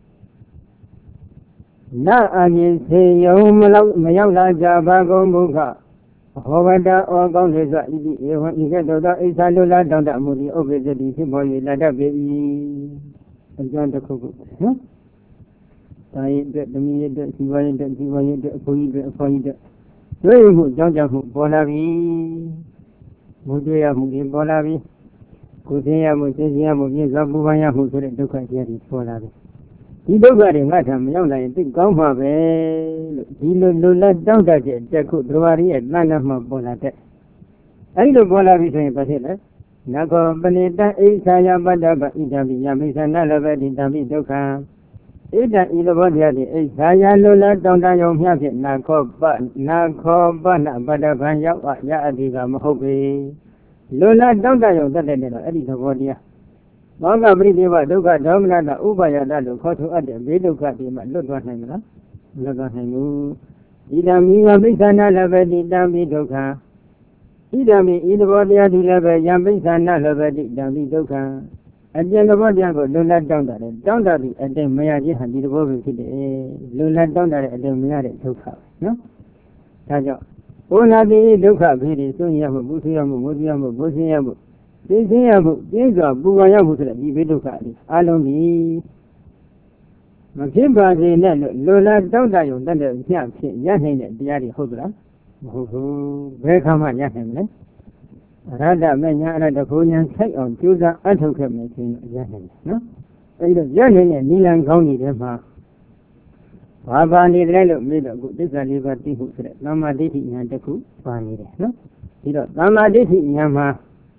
နာအမြင်စေယုံမလောက်မရောက်လာကြပါကုန်မူခဟောဝတ္တဩကောင်းသည်စွာဣတိဧဝံဤကဲ့သို့သောအိသလူလာတောင်းတမှုသည်ဥပ္ပဇ္ဇတိဖြစ်ပေါ်၍လာတတ်ပေ၏အကျဉ်းတစ်ခုခုနော်ဒါရင်အတွက်သမီးရဲ့အတွက်ဇီဝရဲ့အတွက်ဇီဝရဲ့အတွက်အဖိုးကြီးအတွက်အဖွားကြီးအတွက်တွေ့မှုကြောင်းကြမှုပေါ်လာပြီမူတွေ့ရမှုတွေပေါ်လာပြီကိုယ်သိရမှုသိရမှုပြည့်စုံပူပန်ရမှုဆိုတဲ့ဒုက္ခတရားတွေပေါ်လာပြီဒီဒုက္ခတွေငါထံမရောက်နိုင်ရင်သိကောင်းမှာပဲလို့ဒီလိုလိုလက်တောင်းတတဲ့တက်ခုဒရဝရီရဲ့တဏ္ဍမှာပေါ်လာတဲ့အဲဒီလိုပေါ်လာပြီဆိုရင်ဘာဖြစ်လဲနကောပဏိတဣသယပတ္တပဣဒံပိယမိသနာလဘတိတံပိဒုက္ခံဣဒံဤသဘောတရားတွေဣသယလိုလက်တောင်းတရုံမျှဖြင့်နခောပနခောပနပတ္တဗံရောက်အရအတိကမဟုတ်ပေလိုလက်တောင်းတရုံတက်တဲ့တော့အဲ့ဒီသဘောတရားသောကပရိဒေဝဒုက္ခဒေါမနတဥပါယတလို့ခေါ်ထုတ်အပ်တဲ့ဘေးဒုက္ခတွေမှလွတ်သွားနိုင်မလားမလွတ်သွားနိုင်ဘူး idami yambisana labati dambi dukha idami idabodya dilaba yambisana labati dambi dukha again the body go lula down that down that at the mayaji had the bobby lula down that at the mayari dukha no tajo ona di dukha bidi soon yamu busiyamu busiyamu busiyamu this yamu these are buwayamu to the dukha alongi Makimba de Lola down that you done the Yahin, the Yadi Hudra, who Bekama Yahin, Rada Manya, the Punian take on Judah Atoka making Yahin, no? Yahin and Nilan County, Dema. Baba need Lelo made a good liberty who said, Lama Diti Yantaku, Pani, no? He don't Lama Diti Yama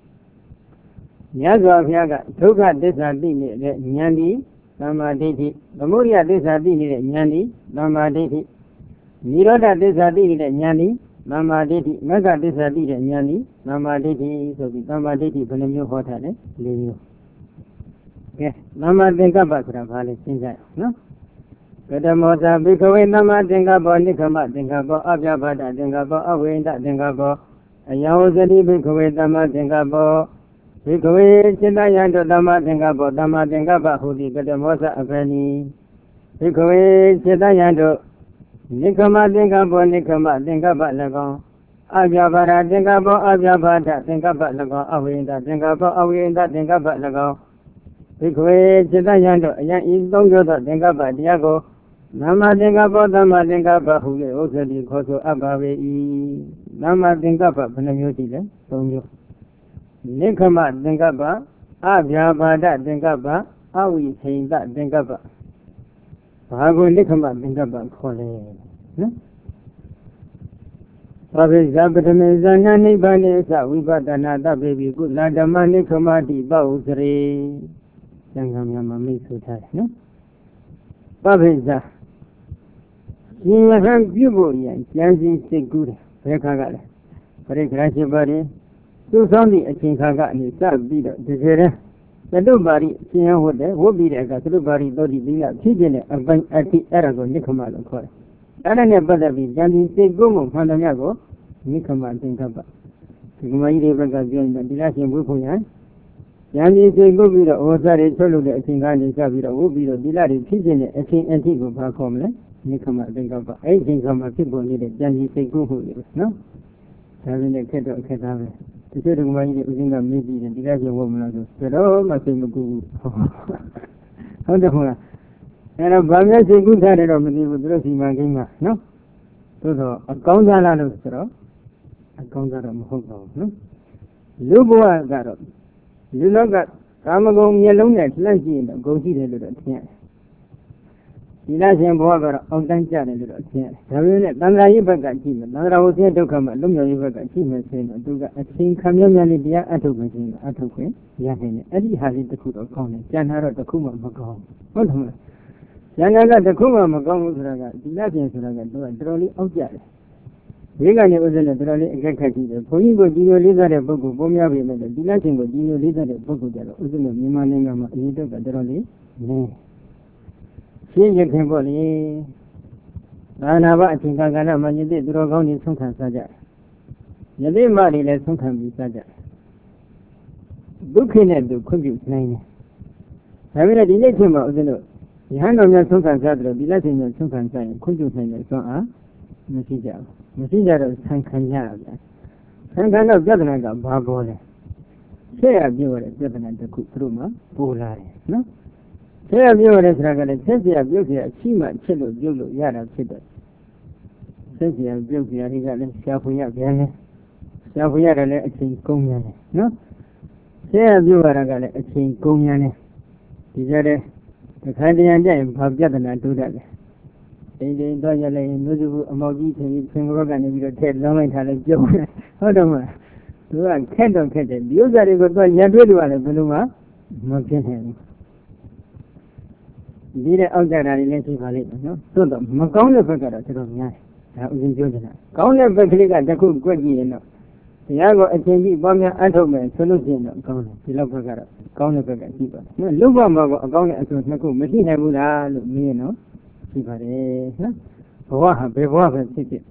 Yaga Yaga, Toka Desardini, Yandi. Lama Diti, the Muria Desadini, Yandi, Lama Diti, Niroda Desadini, Yandi, Lama Diti, Mega Desadini, Yandi, Lama Diti, so the Lama Diti, Panemu Hotel, Leo. Yes, Lama Dengabakra, Valley, Sinja, no? Pedamosa, Bikaway, Lama Dengabo, Nikama, Dengabo, Abjabada, Dengabo, Awenda, Dengabo, a Yawazadi, Bikaway, Lama Dengabo. Because Chinayan Dama Dengabo, Dama Dengaba, who did the Mosa Aveni. Because Chinayan Nikama Dengabo, Nikama Dengaba Lagon. Abjabara Dengabo, Abjabata, Dengaba Lagon, Awinda, Dengabo, Awinda, Dengaba Lagon. Because Chinayan, Yan don't go to Dengaba, Diago. Nama Dengabo, Dama Dengaba, who also did Koso Abawe. Nama Dengaba, Panamuti, don't you? Nikama Dengaba, Abjabada Dengaba, Awi Hinda Dengaba. Pago Nikama Dengaba Kole. Pavi Zabatan Zanani Banesa, we got another baby good Ladama Nikama di Bausri. Yangamama Misuta, no? Paviza. She was a Buboyan, Yanzi Sigura, Rekagala. Rekashibari. So sounding a Chinkaga and his son beat the Zera. The nobody, Sian would there, would be there, got nobody, Lodi Villa, Children, a bank at the Aragon, Nicomal, of course. I don't know whether we can say Gomo, Pandamiago, Nicomal, think about. Sigmai Rebecca joined the Dilasian Bupoyan. Yanni say go be the Ozari, Solo, the Chingan, Savira, would be the Dilari, Children, a Chin Antigo, Parcomle, Nicomal, think about. I think some people needed, Yanni say go, no? Having a cat or cat. The children were using a maybe and the guys a woman said, oh, my thing will go. Wonderful. And a Bangladesh good had it over with dressing my game, no? So a count of straw, a count of Hong no? Luboa got up. You know that Kamagong yellow net, Lancy, and go see the little tent. He doesn't bother of Danjan and little tent. Nana Ibaga team, another was here to come, Lumia Ibaga team, and say, I think Kamyamani, the Atoquin, Atoquin, Yahin, Eddie has it the cook of Conan, Janara the Kuma Magong. What? Janara the Kuma Magong, the Latin Suraga, Drolly object. Vegan was in a Drolly executive. Poingo Gino Lizard, a book of Bomia women, the Latin was Gino Lizard, a book of the Mimananga, Ito Drolly. Nay. She can body. Nana, I think I'm gonna manage the drug in some kind of Saja. Yadi Mari let some can be Saja. Booking at the compute nine. Having a delay him out the note. The hand of your son can gather, be letting your son can sign, compute nine, so ah, Messenger. Messenger of Sankanya. Sankana of Jabanaga, Barbole. Say a viewer at Jabanat the cook room, Polare, no? Say a viewer at Ragala, Sensia beauty at Chima, Chelo, Julo, Yara, Chidder. Sensia beauty at Riga, Shafuya, Gane, Shafuya, a king Comiane, no? Say a viewer at a king Comiane. Is that the kind of name of Jabana do that? They didn't do it in Muzu, Amogi, and Pingrogan, and you take long and had a joke. Hold on. You are can't don't catch it. You got it, but you have really want a Beluma. Mokin. Did it out there and let you valid, no? So the Macona Bagara to me. That was in Jordan. Kauna Bagriga, the cook, good you know. The Yago attendee, Bomia Antoman, solution, Kauna, the Lopagara, Kauna Baga, keeper. No, Luba, Kauna, as was Naku, Machine, I would all me, no? ဘဝဟာဘယ်ဘဝပဲဖြစ်ဖြစ်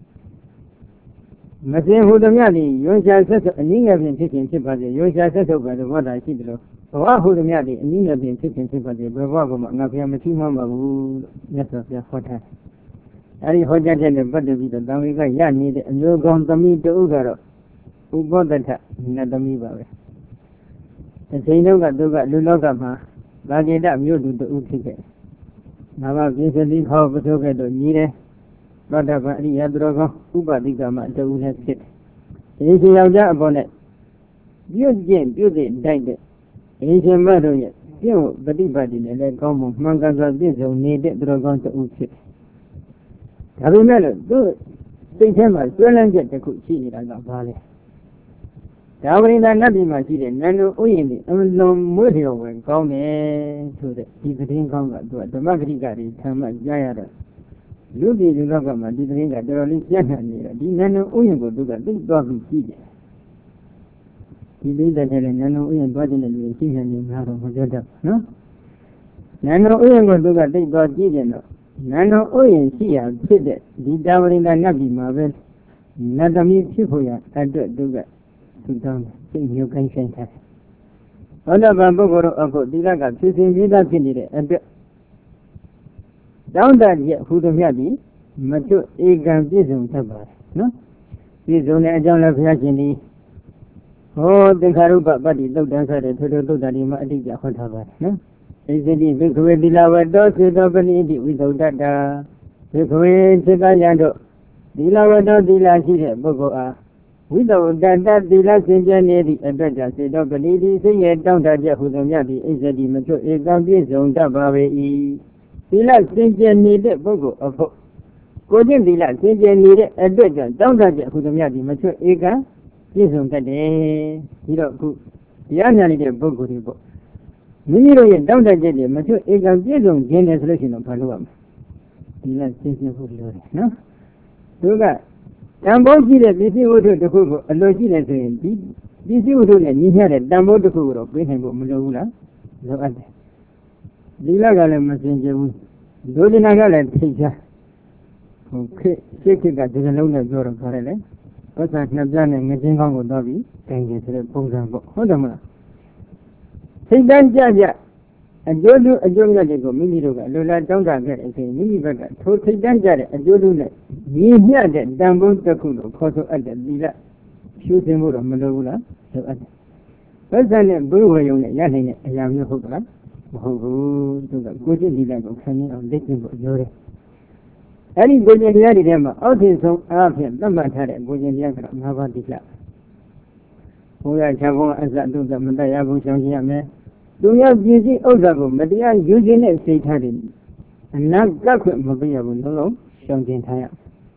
မစင်ဟူသည်များသည်ရွှန်ရှာဆက်ဆုပ်အနည်းငယ်ဖြင့်ဖြစ်ခြင်းဖြစ်ပါစေရွှန်ရှာဆက်ဆုပ်ပဲသဘောတရားရှိတယ်လို့ဘဝဟူသည်များသည်အနည်းငယ်ဖြင့်ဖြစ်ခြင်းဖြစ်ပါစေဘယ်ဘဝကမှငါဖျားမရှိမှမဘူးလို့မြတ်စွာဘုရားဟောထားအဲဒီဟောကြားချက်နဲ့ပတ်သက်ပြီးတော့တန်ဝေကရနေတဲ့အမျိုးကောင်းသမီးတဦးကတော့ဥပောတထနတ်သမီးပါပဲအချိန်တုန်းကသူကလူလောကမှာဘာဂေတမြို့သူတဦးဖြစ်ခဲ့နာမပြည့်စည်ခေါ်ပထိုးခဲ့တော့ညီတယ်သောတာပန်အရိယသူတော်ကောင်းဥပတိကမတဦးလည်းဖြစ်တယ်ဒီရှင်ယောက်ျားအပေါ်နဲ့ပြုတ်ကျင့်ပြုတ်တဲ့တိုက်တဲ့အရှင်မတို့ရဲ့ပြုတ်ပฏิပတ်တွေနဲ့လည်းကောင်းမှုမှန်ကန်စွာပြည့်စုံနေတဲ့သူတော်ကောင်းတဦးဖြစ်တယ်ဒါပေမဲ့လို့သူစိတ်ထဲမှာဆွဲလန်းချက်တစ်ခုရှိနေတာကဘာလဲဒါဝိန္ဒနတ်ပြည်မှာရှိတဲ့နန္ဒဥယျာဉ်ဒီအလွန်မွေးလျော်ဝင်ကောင်းတယ်ဆိုတဲ့ဒီသတင်းကောင်းကသူကဓမ္မဂရိကတွေထမ်းမှကြားရတော့လူပြည်လူလောကမှာဒီသတင်းကတော်တော်လေးပြန့်နှံ့နေတော့ဒီနန္ဒဥယျာဉ်ကိုသူကသိသွားပြီးရှိတယ်ဒီလေးတဲ့တဲ့နန္ဒဥယျာဉ်သွားခြင်းတဲ့လူတွေရှိနေနေများတော့မပြောတတ်နော်နန္ဒဥယျာဉ်ကိုသူကသိသွားကြည့်တယ်တော့နန္ဒဥယျာဉ်ရှိရာဖြစ်တဲ့ဒီတာဝရိန္ဒနတ်ပြည်မှာပဲနတ်သမီးဖြစ်ဖို့ရအတွက်သူကသူတောင်းစိတ်မျိုးကိုင်းဆိုင်ထားသောတာပန်ပုဂ္ဂိုလ်တို့အခုသီလကဖြစ်စဉ်ပြီးသားဖြစ်နေတဲ့အတွက်တောင်းတရက်ဟူသည်မြတ်သည်မကျွတ်ဧကံပြည့်စုံတတ်ပါတယ်နော်ပြည့်စုံတဲ့အကြောင်းလည်းဘုရားရှင်သည်ဟောသင်္ခါရုပ္ပပတ္တိသုတ်တံဆိုတဲ့ထိုထိုသုတ်တံဒီမှာအတိအကျဟောထားပါတယ်နော်ဣဇတိဘိက္ခဝေသီလဝတ္တောစေတောပဏိတိဝိသုဒ္ဓတာဘိက္ခဝေစေတယံတို့သီလဝတ္တောသီလရှိတဲ့ပုဂ္ဂိုလ်အားဝိသုဒ္ဓတာသီလစင်ကြယ်နေသည့်အတွက်ကြောင့်စေတောပဏိတိစိတ်ရဲ့တောင်းတချက်ဟူသည်မြတ်သည်ဣဇတိမကျွတ်ဧကံပြည့်စုံတတ်ပါပေ၏သီလစင်ကြယ်နေတဲ့ပုဂ္ဂိုလ်အဖို့ကိုကျင့်သီလစင်ကြယ်နေတဲ့အတွက်ကြောင့်တောင်းတချက်ဟူသည်မြတ်သည်မကျွတ်ဧကံပြည့်စုံတတ်တယ်ဒီတော့အခုတရားညာနေတဲ့ပုဂ္ဂိုလ်တွေပေါ့မိမိတို့ရဲ့တောင်းတချက်တွေမကျွတ်ဧကံပြည့်စုံခြင်းတယ်ဆိုလို့ရှိရင်တော့ဘာလုပ်ရမလဲဒီလစင်ကြယ်ဖို့လိုတယ်နော်သူကတန်ဖိုးရှိတဲ့ပစ္စည်းဝတ္ထုတစ်ခုကိုအလိုရှိတယ်ဆိုရင်ဒီပစ္စည်းဝတ္ထုနဲ့ညီမျှတဲ့တန်ဖိုးတစ်ခုကိုတော့ပေးနိုင်ဖို့မလိုဘူးလားလိုအပ်တယ်ဒီလကလည်းမစင်ကြဘူးဒုဒနာကလည်းထိတ်ချာဟိုခေစိတ်ကဒီလုံးနဲ့ပြောတော့ခါရလေပဿနာနှစ်ပြားနဲ့ငချင်းကောင်းကိုတော့ပြီးတိုင်ကျင်ဆိုတဲ့ပုံစံပေါ့ဟုတ်တယ်မလားစိတ်တန်းကြကြအကျိုးလူအကျိုးမြတ်တွေကိုမိမိတို့ကအလိုလားတောင်းတခဲ့တဲ့အချိန်မိမိဘက်ကထိုစိတ်တန်းကြတဲ့အကျိုးလူနဲ့ညီမျှတဲ့တန်ဖိုးတစ်ခုကိုခေါ်ဆိုအပ်တဲ့သီလရှုသင်ဖို့တော့မလိုဘူးလားလိုအပ်တယ်ပဿနာနဲ့ဘုရားယုံနဲ့ရနိုင်တဲ့အရာမျိုးဟုတ်ကလားမဟုတ်ဘူးသူကကိုယ်ကျင့်သီလကိုခံရအောင်လက်ကျင့်ဖို့ပြောတယ်အဲ့ဒီကိုယ်ကျင့်တရားတွေထဲမှာအောက်ထင်ဆုံးအားဖြင့်သတ်မှတ်ထားတဲ့ကိုယ်ကျင့်တရားကတော့ငါးပါးသီလဘုရားချဘုံအစတုကမတရားဘူးရှောင်ကျင်ရမယ်သူများပြည့်စည်ဥစ္စာကိုမတရားယူခြင်းနဲ့စိတ်ထားတယ်အနာကပ်ခွင့်မပေးရဘူးလုံးလုံးရှောင်ကျင်ထားရ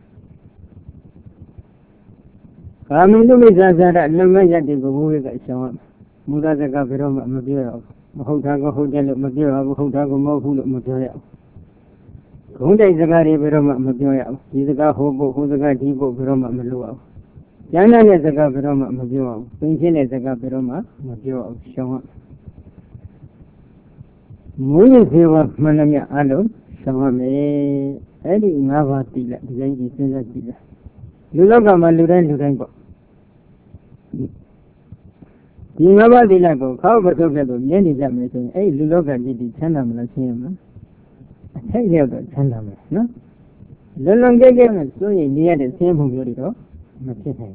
ကာမတုမိစ္ဆာစာရလုံမရတဲ့ကိုဘုရားကရှောင်ရမူလစကားဘယ်တော့မှမပြောရဘူးမဟုတ်တာကဟုတ်တယ်လို့မပြောရဘူးဟုတ်တာကမဟုတ်ဘူးလို့မပြောရဘူးဂုံးတိုက်စကားတွေဘယ်တော့မှမပြောရဘူးဒီစကားဟိုဖို့ဟိုစကားဒီဖို့ဘယ်တော့မှမလုပ်ရဘူးကျမ်းတဲ့စကားဘယ်တော့မှမပြောရဘူးပင်ရှင်းတဲ့စကားဘယ်တော့မှမပြောရဘူးရှောင်ရမူရင်းစေဝမှန်လည်းအလုံးရှောင်ရမယ်အဲ့ဒီငါးပါးတိလိုက်ဒီတိုင်းကြီးစဉ်းစားကြည့်လိုက်လူလောကမှာလူတိုင်းလူတိုင်းပေါ့ဒီငါးပါးသီလကိုခောက်ပထုတ်တဲ့လို့မြင်နေကြမယ်ဆိုရင်အဲ့ဒီလူလောကကြီးဒီချမ်းသာမလားရှင်းရမလားအထက်ရောက်တော့ချမ်းသာမယ်နော်လုံလုံကြဲကြဲနဲ့စိုးရိမ်နေရတဲ့ဆင်းရဲမှုမျိုးတွေတော့မဖြစ်နိုင်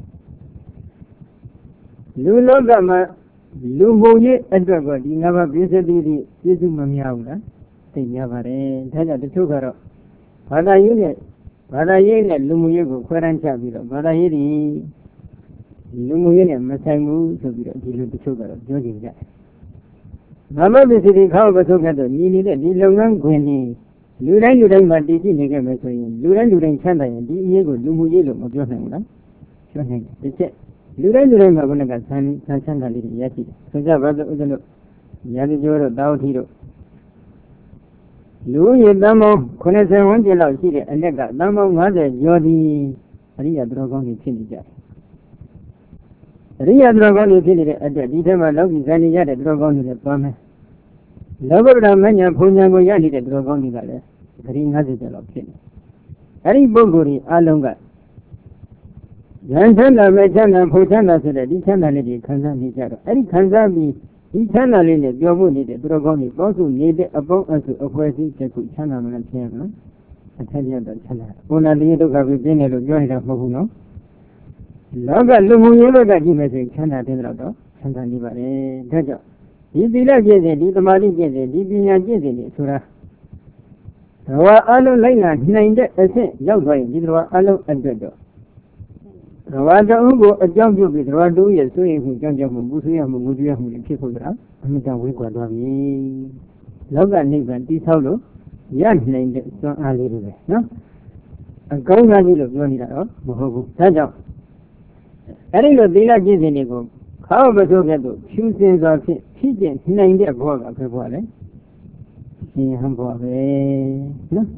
ဘူးလူလောကမှာလူမှုရေးအတွက်ကဒီငါးပါးပြည့်စုံသည်ဒီပြည့်စုံမများဘူးလားသိများပါတယ်ဒါကြောင့်တချို့ကတော့ဘာသာရေးနဲ့ဘာသာရေးနဲ့လူမှုရေးကိုခွဲတန်းချပြီးတော့ဘာသာရေးဒီလူမှုရေးနဲ့မဆိုင်ဘူးဆိုပြီးတော့ဒီလိုတချို့ကတော့ပြောကြည့်ကြတယ်။ဘာမှပစ္စည်းတွေခောက်ပထုတ်ခဲ့တော့ညီနေတဲ့ဒီလုပ်ငန်းခွင်တွေလူတိုင်းလူတိုင်းမှာတည်ရှိနေခဲ့မယ်ဆိုရင်လူတိုင်းလူတိုင်းချမ်းသာရင်ဒီအရေးကိုလူမှုရေးလို့မပြောနိုင်ဘူးလား။ပြောနိုင်တယ်။တစ်ချက်လူတိုင်းလူတိုင်းမှာဘုန်းကဆန်းဆန်းချမ်းသာလေးတွေရရှိတယ်။ဆိုကြပါစို့ဦးဇင်းတို့ရာဇကျော်တို့တာဝတိတို့လူရည်တမ်းပေါင်းခုနှစ်ဆယ်ဝန်းကျင်လောက်ရှိတဲ့အလက်ကတမ်းပေါင်း၅၀ကျော်သည်အရိယာသူတော်ကောင်းတွေဖြစ်နေကြတယ်အရိယာသူတော်ကောင်းတွေဖြစ်နေတဲ့အတွက်ဒီထဲမှာလောကီဇာတိရတဲ့သူတော်ကောင်းတွေလည်းသွားမယ်လောဘဗဒမညာဘုံညာကိုရနေတဲ့သူတော်ကောင်းတွေကလည်းဂရီ၅၀ကျော်လောက်ဖြစ်နေ Any Boguri, Alonga. Yantana, Machana, Potana, the Channel, Kansan, any Kansan, each channel in it, your money, the Dragoni, also needed about us of where he could channel and channel. I tell you that channel. Una little have been able to join up Mohuno. Loga Lumuno that you may say Chana Denrado, Santa Nibare, Daja. He did not get it, the Mali get it, he did not get it, Sura. Rawa Alo Lina, named it a thing, young boy, did Alo and Dodo. Rawada Ugo, a jump you with Radu, yes, so if you can jump Musia, Musia, who people around, I mean, we got one. Loga Nivan, this hollow, young named it so early, no? A gold value of Jonida, Mohogo, Taja. Any of the villages in Ego, however, so get to choosing of pigeons, named a board of the water. See, humble, no?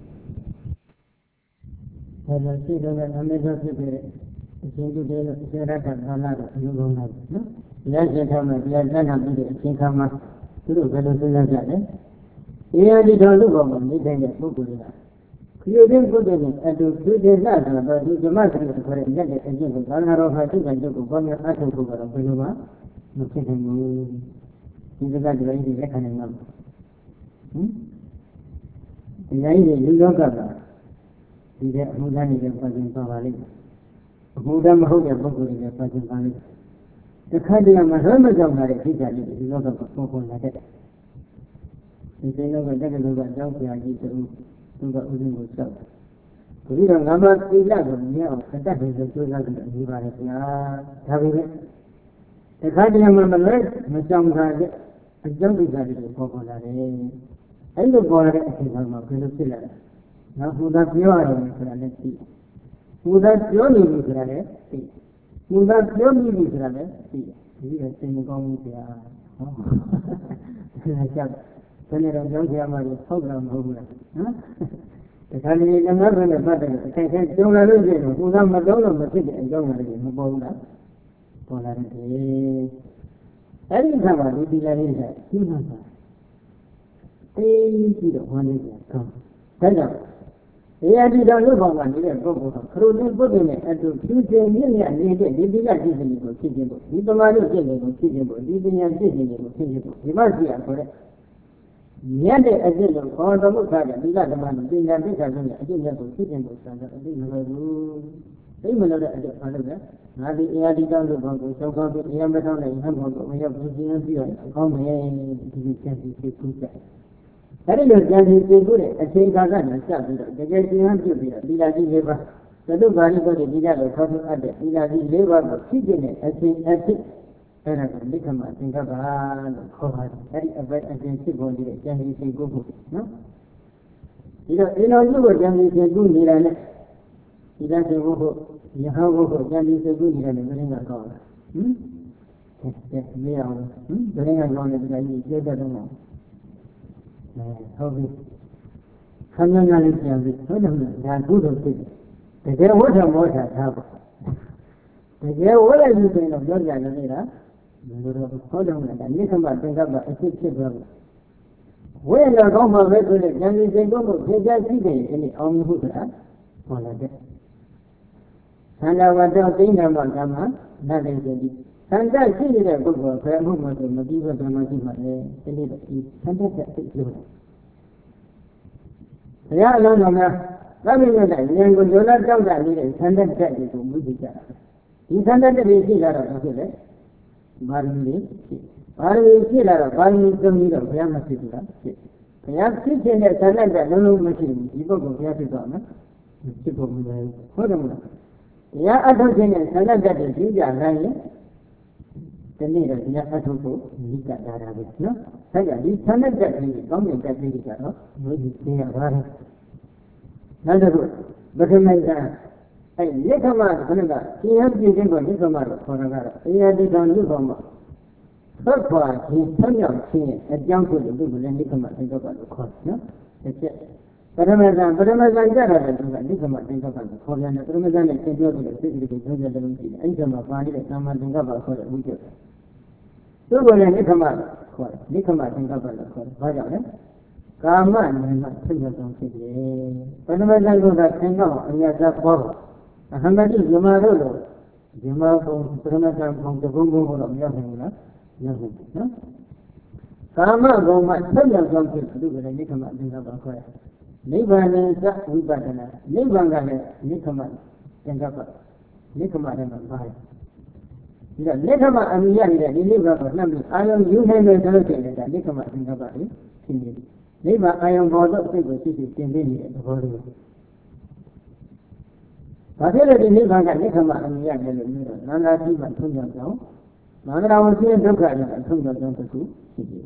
And I see that I made us Single day of Serata, another, you don't have, no? Yes, I tell me, yes, I have to think of my little fellows. Here they don't look on me, they get book with that. You didn't put it in, and to do this matter, but do the matter for it, let it again, one hour of her to go to one year after to go to Piluma, no kidding you. You got the very reckoning number. The idea you don't have that. You get who done it in Pavali. Who done hold your book with your present family. The country of my home is on my teacher, you know, the book like that. If they know that they know that don't be I need to do the Udin itself. We don't have a three level, you know, and that is the two level that you are having it. The country of my leg, my young guy, a young guy is a popular. I look for it as a pillar. Now, who does your own see? Who does your new see? Who does your new see? We are saying, going there. Senator John program over. The country is another better. I can't do a little bit. Who's on the door of the city and don't let him hold up. Polarity. Every time I do the you know that. They don't want to come. Tell us. They are the look of one year. Through put in it and to future million needed. They did not give any kitchen. People are getting kitchen. Living and getting kitchen. You must be correct. Yet, as you know, all the book had a lot of money, being a big as I didn't have to sit in the sun. I didn't have to say, Mother, I don't know that. Now the air did down the boat, so called the air metal and Hamburg, we have to see and see it. Come here, to be sent to see two guys. That is just a good, a same Gagan and stuff. The guys you have to be a Villagi labor. The look very good at Villagi, talking at the Villagi labor, but sitting it, as it. And I can become a think of a cover. That is a very against it. One day, can you say go? No? You know, you know, you were can you say good? You don't say go. You have go. Can you say good? You don't bring a call. Hmm? Yes, we are. Hmm? Bring a call and I get that along. How we come on and say, I don't know. They are good of things. They are what a more have. They are what are you doing of your later? Hold on, and listen about think about a six brother. When you're going to regulate, then you say, go, they just see in the army who are all of that. And I was not thinking about Gama, that is it. And that see the book of prayer movement of Medieval Dhamma, the leader, and that's it. Yeah, no, no, no. Let me know that. Then when you're not down that, and then that is to move each other. You can't let me see that of it. Barney, Barney, Killer, Barney, the middle, Yama Silla. I have six in a talent that no machine, you go to Yapizona. Hold on. Yeah, I don't think a talent that is you are lying. The leader, Yapatuko, you got that of it. No, I got this talent that is coming that we got up. Maybe they are another good. But I mean, I let a man, Canada, he has been given his mother for another. He had it on Luboma. So far, he's turning out seeing a jump with the people and Nicoma think about the cost, no? That's it. But I'm as I'm as I got at it, Nicoma think about the cost, and the Ramadan is going to the city to the seventeen. I come up on it, someone think about what we do. So when Nicoma, Nicoma think about the cost, what are it? ကာမနဲ့မှဆက်ရအောင်ဖြစ်တယ်ပထမဆိုင်ကသင်္ကောအညာသာပေါ်အဟမတိဇမတို့လို့ဇမဘုံပထမဆိုင်ဘုံတဘုံဘုံတော့မရောက်နိုင်ဘူးလားရောက်ဘူးနော်ကာမဘုံမှာဆက်ရအောင်ဖြစ်သူကလည်းနိခမသင်္ကပ္ပခေါ်ရနိဗ္ဗာန်နဲ့သဝိပဿနာနိဗ္ဗာန်ကလည်းနိခမသင်္ကပ္ပနိခမနဲ့မှာပါတယ်ဒီတော့နိခမအမိရနေတဲ့ဒီနိဗ္ဗာန်ကိုနှံ့ပြီးအာယုံယူနိုင်တယ်ဆိုလို့ရှိရင်ဒါနိခမသင်္ကပ္ပလေးဖြစ်နေတယ်နိဗ္ဗာန်အာယုံပေါ်တော့စိတ်ကိုရှိရှိသင်ပေးနေတဲ့သဘောလေးဘာဖြစ်လို့ဒီနိဗ္ဗာန်ကနိခမအမိရတယ်လို့ပြောတော့နန္ဒာတိမှထုံးကြောင်းကြောင့်မင်္ဂလာဝဆင်းဒုက္ခနဲ့အထုံးကြောင်းတစ်ခုရှိတယ်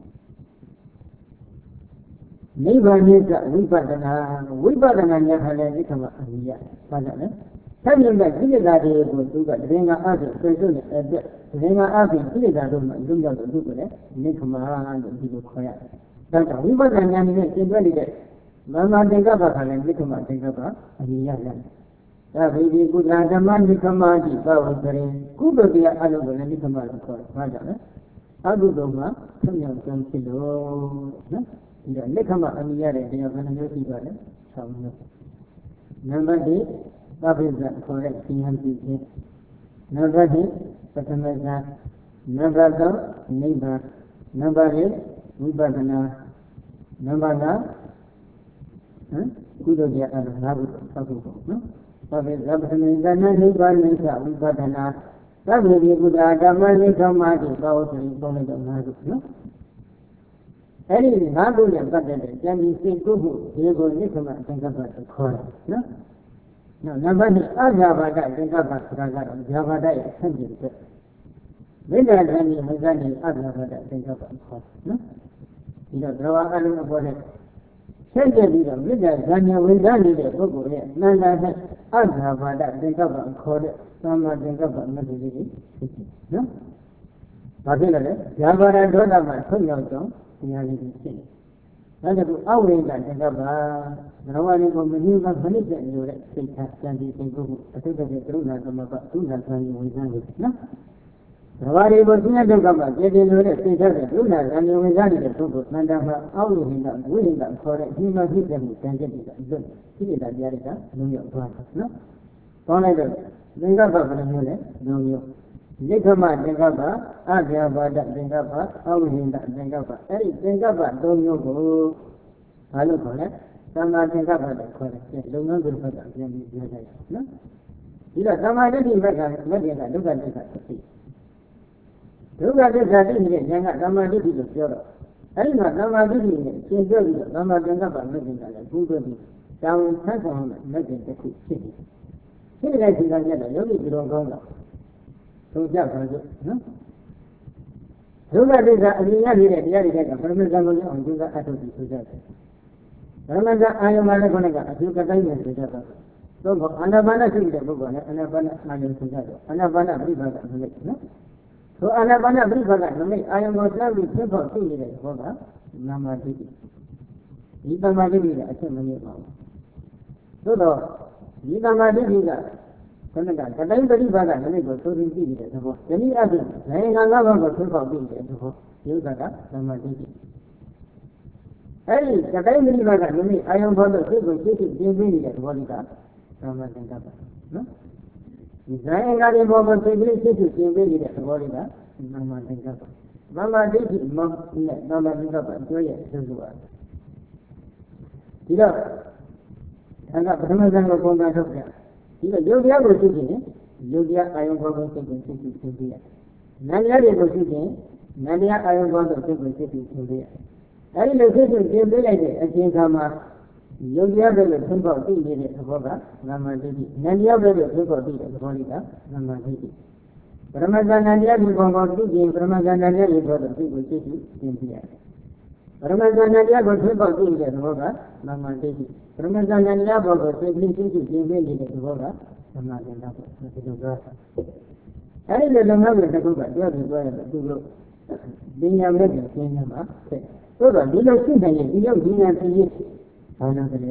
နိဗ္ဗာန်မြတ်ဝိပဿနာဝိပဿနာဉာဏ်ဟာလည်းနိခမအမိရဘာကြောင့်လဲဆက်မြင့်တဲ့ကိလေသာတွေကိုသူကတရင်ကအဖြစ်ဆွေးဆွေးနဲ့အဲ့တဲ့တရင်ကအဖြစ်ကိလေသာတို့မှလွတ်ရောက်တဲ့သူကလည်းနိခမလို့ဒီလိုခေါ်ရတယ်ဒါကြောင့်ဝိပဿနာဉာဏ်နဲ့သင်တွဲနေတဲ့မမသင်္ကပ္ပခါလည်းနိခမသင်္ကပ္ပအမိရရတယ်ဒါဗိဒီကုသလဓမ္မနိခမတိပဝကရင်ကုသတရားအလုံးကိုလည်းနိခမလို့ခေါ်တယ်ဘာကြောင့်လဲအကုသိုလ်မှာဆက်မြောက်ကြံဖြစ်လို့နော်ဒီတော့နိခမအမိရတဲ့တရားဘယ်နှမျိုးရှိပါလဲ၆မျိုးနံပါတ်၁သဗ္ဗိဇ္ဇခေါ်တဲ့သင်္ဟံပြုခြင်းနံပါတ်၂ပထမဇာနံပါတ်၃နိဗ္ဗာန်နံပါတ်၄ဝိပဿနာနံပါတ်၅ဟမ်ကုသိုလ်တရားအလုံး၅ခု၆ခုပေါ့နော်သဗ္ဗိဇ္ဇပထမဇာနိဗ္ဗာန်နိစ္စဝိပဿနာသဗ္ဗေဒီကုသဓမ္မနိခမတိပါဝဆိုရင်ပုံလိုက်တော့၅ခုနော်အဲ့ဒီ၅ခုနဲ့ပတ်သက်တဲ့ဉာဏ်ကြီးစိတ်ကုမှုဒီကိုနိခမသင်္ကပ္ပကိုခေါ်တယ်နော်နောက်နံပါတ်၂အဇာဘာဒသင်္ကပ္ပဆိုတာကတော့ဇာဘာဒရဲ့အဆင့်ကြီးတဲ့ဝိညာဉ်တိုင်းမဇ္ဇနိအဇာဘာဒသင်္ကပ္ပခေါ်နော်ဒီတော့သဘာဝအလုံးအပေါ်နဲ့ဆက်ကြပြီးတော့မြစ်တာဇာညာဝိဇ္ဇနေတဲ့ပုဂ္ဂိုလ်ရဲ့နန္ဒာနဲ့အဇာဘာဒသင်္ကပ္ပခေါ်တဲ့သမ္မာသင်္ကပ္ပမတ္တိလေးဖြစ်တယ်နော်ဘာဖြစ်လဲလဲဇာဘာဒဒေါသမှာဆွရောက်ကြောင်းတရားလေးဖြစ်တယ်ဒါကြောင့်အဝိဇ္ဇသင်္ကပ္ပဘရဝရီကိုမင်းကခဏတဲ့လို့တဲ့စိတ်ထားကြံဒီစိတ်ကိုအထုပ်တဲ့ကရုဏာသမပသုဏဆံဝိဇ္ဇာလို့နော်ဘရဝရီကိုဆင်းရဲဒုက္ခမှာကျေတင်လို့တဲ့စိတ်ထားတဲ့ကရုဏာဆံဝိဇ္ဇာနေတဲ့ပုဂ္ဂိုလ်သန္တာမှာအောက်လို့ဟင်ကဝိဟင်ကခေါ်တဲ့ဒီမှာဖြစ်တဲ့မှုတန်ကျက်တွေကလွတ်ရှိနေတာတရားတွေကလုံးရောက်သွားတယ်နော်ပေါင်းလိုက်တော့သင်္ကပ္ပဘယ်လိုမျိုးလဲလုံးမျိုးနိခမသင်္ကပ္ပအဗျာပါဒသင်္ကပ္ပအဝိဟင်ကသင်္ကပ္ပအဲ့ဒီသင်္ကပ္ပသုံးမျိုးကိုဘာလို့ခေါ်လဲသမ္မာသင်္ကပ္ပလို့ခေါ်တယ်လုံငန်းကိုဘက်ကပြန်ပြီးပြောကြရအောင်နော်ဒီတော့သမ္မာဒိဋ္ဌိဘက်ကမဂ္ဂင်ကဒုက္ခသစ္စာသိဒုက္ခသစ္စာသိနေတဲ့ဉာဏ်ကသမ္မာဒိဋ္ဌိလို့ပြောတော့အဲ့ဒီမှာသမ္မာဒိဋ္ဌိနဲ့ရှင်းပြပြီးတော့သမ္မာသင်္ကပ္ပမဂ္ဂင်ကလည်းဘူးသွင်းပြီးတောင်းဆန်းဆောင်တဲ့မဂ္ဂင်တစ်ခုဖြစ်တယ်ဖြစ်တဲ့ဒီကနေ့တော့ယောဂီသူတော်ကောင်းတော့သုံးကြပါစို့နော်ဒုက္ခသစ္စာအမြင်ရနေတဲ့တရားတွေကပရမဇ္ဇံကိုအောင်ကျူးကအထုတ်ပြီးဆိုကြတယ်ပရမဇ္ဇအာယုံမှာလည်းခေါင်းကအကျိုးကတိုင်းနဲ့ဆိုကြတော့သို့သောအာနာပါနရှိတဲ့ပုဂ္ဂိုလ်နဲ့အာနာပါနအာယုံဆိုကြတော့အာနာပါနပြိပါဒနမိတ်နော်ဆိုအာနာပါနပြိပါဒနမိတ်အာယုံကိုစပြီးသိဖို့သိနေတဲ့ဘောကနာမတိဒီတမ္မာတိကအချက်မမြင်ပါဘူးသို့တော့ဒီတမ္မာတိကခဏကကတိုင်းပြိပါဒနမိတ်ကိုသိသိသိနေတဲ့သဘောယနေ့အပြင်နိုင်ငံငါးပါးကိုသိဖို့သိနေတဲ့သဘောဒီဥစ္စာကတမ္မာတိအဲ့ဒီကတိုင်းမိဘကမိမိအာယုံဘောလို့စိတ်ကိုစိတ်ပြင်းပြင်းနေတဲ့သဘောလေးကသမ္မာသင်္ကပ္ပနော်ဒီဇာယငါးရင်ဘောကိုစိတ်ကလေးစိတ်ပြင်းပြင်းနေတဲ့သဘောလေးကသမ္မာသင်္ကပ္ပသမ္မာဒိဋ္ဌိမောနဲ့သမ္မာသင်္ကပ္ပအကျိုးရဲ့အကျိုးဆိုတာဒီတော့ဒါကပထမဇန်ကိုပုံသဏ္ဍာန်ထုတ်ပြဒီတော့ယုတ်တရားကိုသိခြင်းယုတ်တရားအာယုံဘောကိုစိတ်ကိုစိတ်ပြင်းပြင်းရနာမ်တရားတွေကိုသိခြင်းနာမ်တရားအာယုံဘောကိုစိတ်ကိုစိတ်ပြင်းပြင်းရအဲ့ဒီလိုဖြစ်ဖြစ်ပြင်ပေးလိုက်တဲ့အချိန်ခါမှာယုတ်တရားပဲလို့သိဖို့သိနေတဲ့သဘောကသမ္မာဒိဋ္ဌိဉာဏ်တရားပဲလို့သိဖို့သိတဲ့သဘောလေးကသမ္မာဒိဋ္ဌိပရမဇ္ဇဉာဏ်တရားဒီပုံပေါ်သိခြင်းပရမဇ္ဇဉာဏ်တရားဒီပေါ်တော့သိကိုသိသိသင်ပြရတယ်ပရမဇ္ဇဉာဏ်တရားကိုသိဖို့သိတဲ့သဘောကသမ္မာဒိဋ္ဌိပရမဇ္ဇဉာဏ်တရားပေါ်ကိုသိပြီးသိသိပြင်ပေးနေတဲ့သဘောကသမ္မာသင်္ကပ္ပဒီလိုပြောတာအဲ့ဒီလိုလုံငန်းတွေတစ်ခုကတွဲပြီးတွဲရတယ်သူတို့ပညာမဲ့ကိုသင်ရမှာဖြစ်ဆိုတော့ဒီလိုရှိနေရင်ဒီရောက်ဒီညာဖြစ်ရင်ဘာလို့လဲ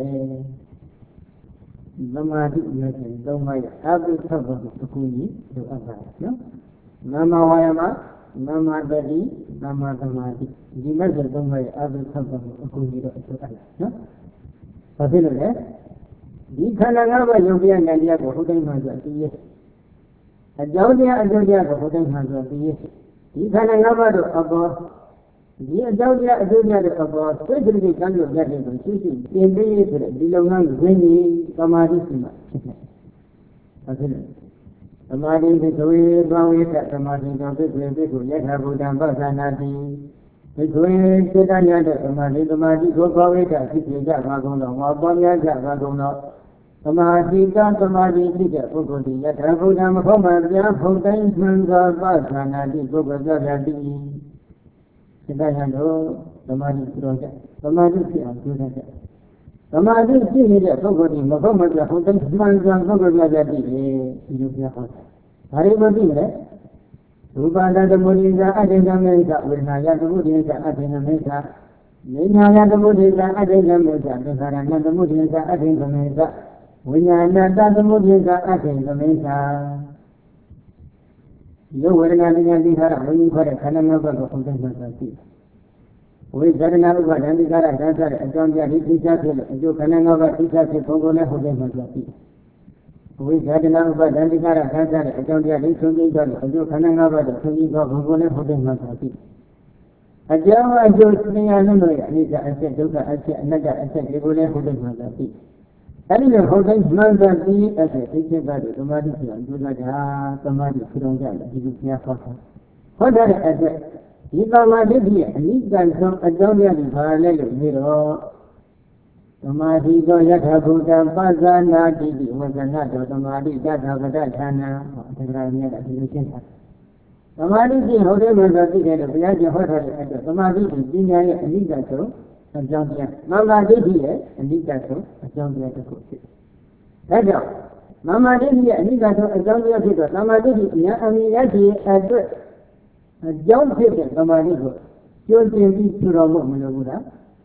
သမာဓိနဲ့သုံးပါးရအပိသဘုတခုကြီးလိုအပ်ပါတယ်နော်နာမဝါယမ Mama Badi, Mama Tamadi. The mother don't buy other company, a good leader. No? But the Kananga, Yogian and Yako, who can have yes. A Jaudia and Jodia, who can have yes. The Kananga about the Jaudia, Jodia about especially kind of that in the Dilongan, Winnie, Kamadisima. Samadhi is the way Bawi at Samadhi of the Great yet have Udamba Sanadi. It's way Sedania, Samadhi, the Madi go Bawi at Sija Magona, or Bamia Magona. Samadhi, Samadhi, Sija, Ugodi, yet have Udam Homa, the Fountains, Manga, Basanadi, Gogazadi. Sedayano, Samadhi project, Samadhi and Sudan. Samadhi is a Sogodi, Mohammed, the Hotel Manzan Sogodi, you Haribadi, Rubanda the Mudiza, Adena Mesa, with Naya the Mudiza, Adena Mesa, Naya the Mudiza, Adena Mesa, the Sarana the Mudiza, Adena Mesa, Winana the Mudiza, Adena Mesa. You were not in the Hara, when you got a canon of the Hotel Manzan. We got another one and we got a dancer and John Gary teacher, you can never teach us a Pogole who they must be. We got another one and we got a dancer and John Gary to be done, and you can never the Pogole of Pogole who they must be. A Java and you say, I don't know, I said, Duka, I said, another, I said, Pogole who they must be. And the whole thing must be as a teacher by the Tomadi and do like ah, Tomadi, you don't get it, he will care for her. What are the Ivama Libya, and he can come a Jonia in Parallel Hero. Tomadi go yet have Buddha Pazana, Didi was another Tomadi that have a Dana, the Grammy at the Center. Tomadi, how they were the ticket of the Yaja Hotel at the Tomadi, Dina and Nigato, and Jonia. Mama did here, and Nigato, a Jonia at the court. That's all. Mama did here, and Nigato, a Jonia at the court. Mama did here, and Yaki at the John Peter, the Marigo, you'll be to Romo Mulagura.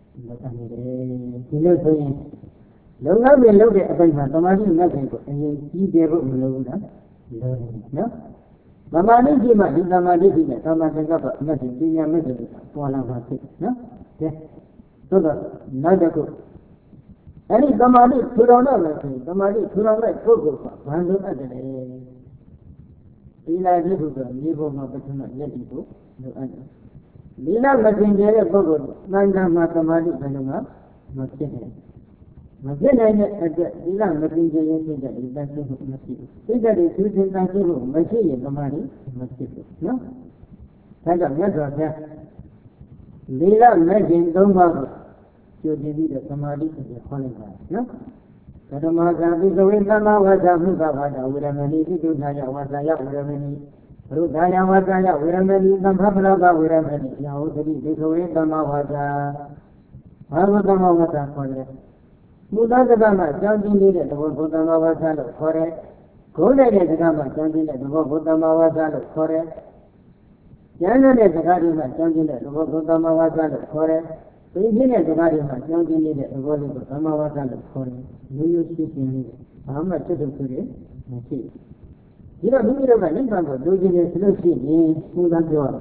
He knows saying, Longa will look at the Mari Mexico, and you see the Mulagura. No? Mamma Jima, the Mari, the Mari, nothing, the message, one of us. No? Yes. So the neither good. Any Gamari, put on everything, the Mari, put on like Coco, one look at the Lila Libuga, Libo Mapatuna, Yetibo, Lila Matinga, Bogo, Nanga Matamadi, Panama, Masina. Masina at the Lila Matinga, that's the Mosquito. See that it's using that little machine, the money, Mosquito. No? That's a matter of that. Lila Magin, don't bother. You did the Samadi to the Holiday. No? Kadamaza is the way Nama was a Muzavada, with a many to Naya was a yak with a many. Rudaya was a yak with a many, Nampablaga with a many. Yahoo, this way Nama was a Havadama was a forest. Mudagama, Johnson did it, the Vodama was a forest. Golden is Gama, Johnson, the Vodama was a forest. General is the Gadima, Johnson, the Vodama was a forest. So you need to marry my young lady at the volume of Amawaka for New York City. How much to do today? I see. You don't need a man from the doing a solution in smooth and your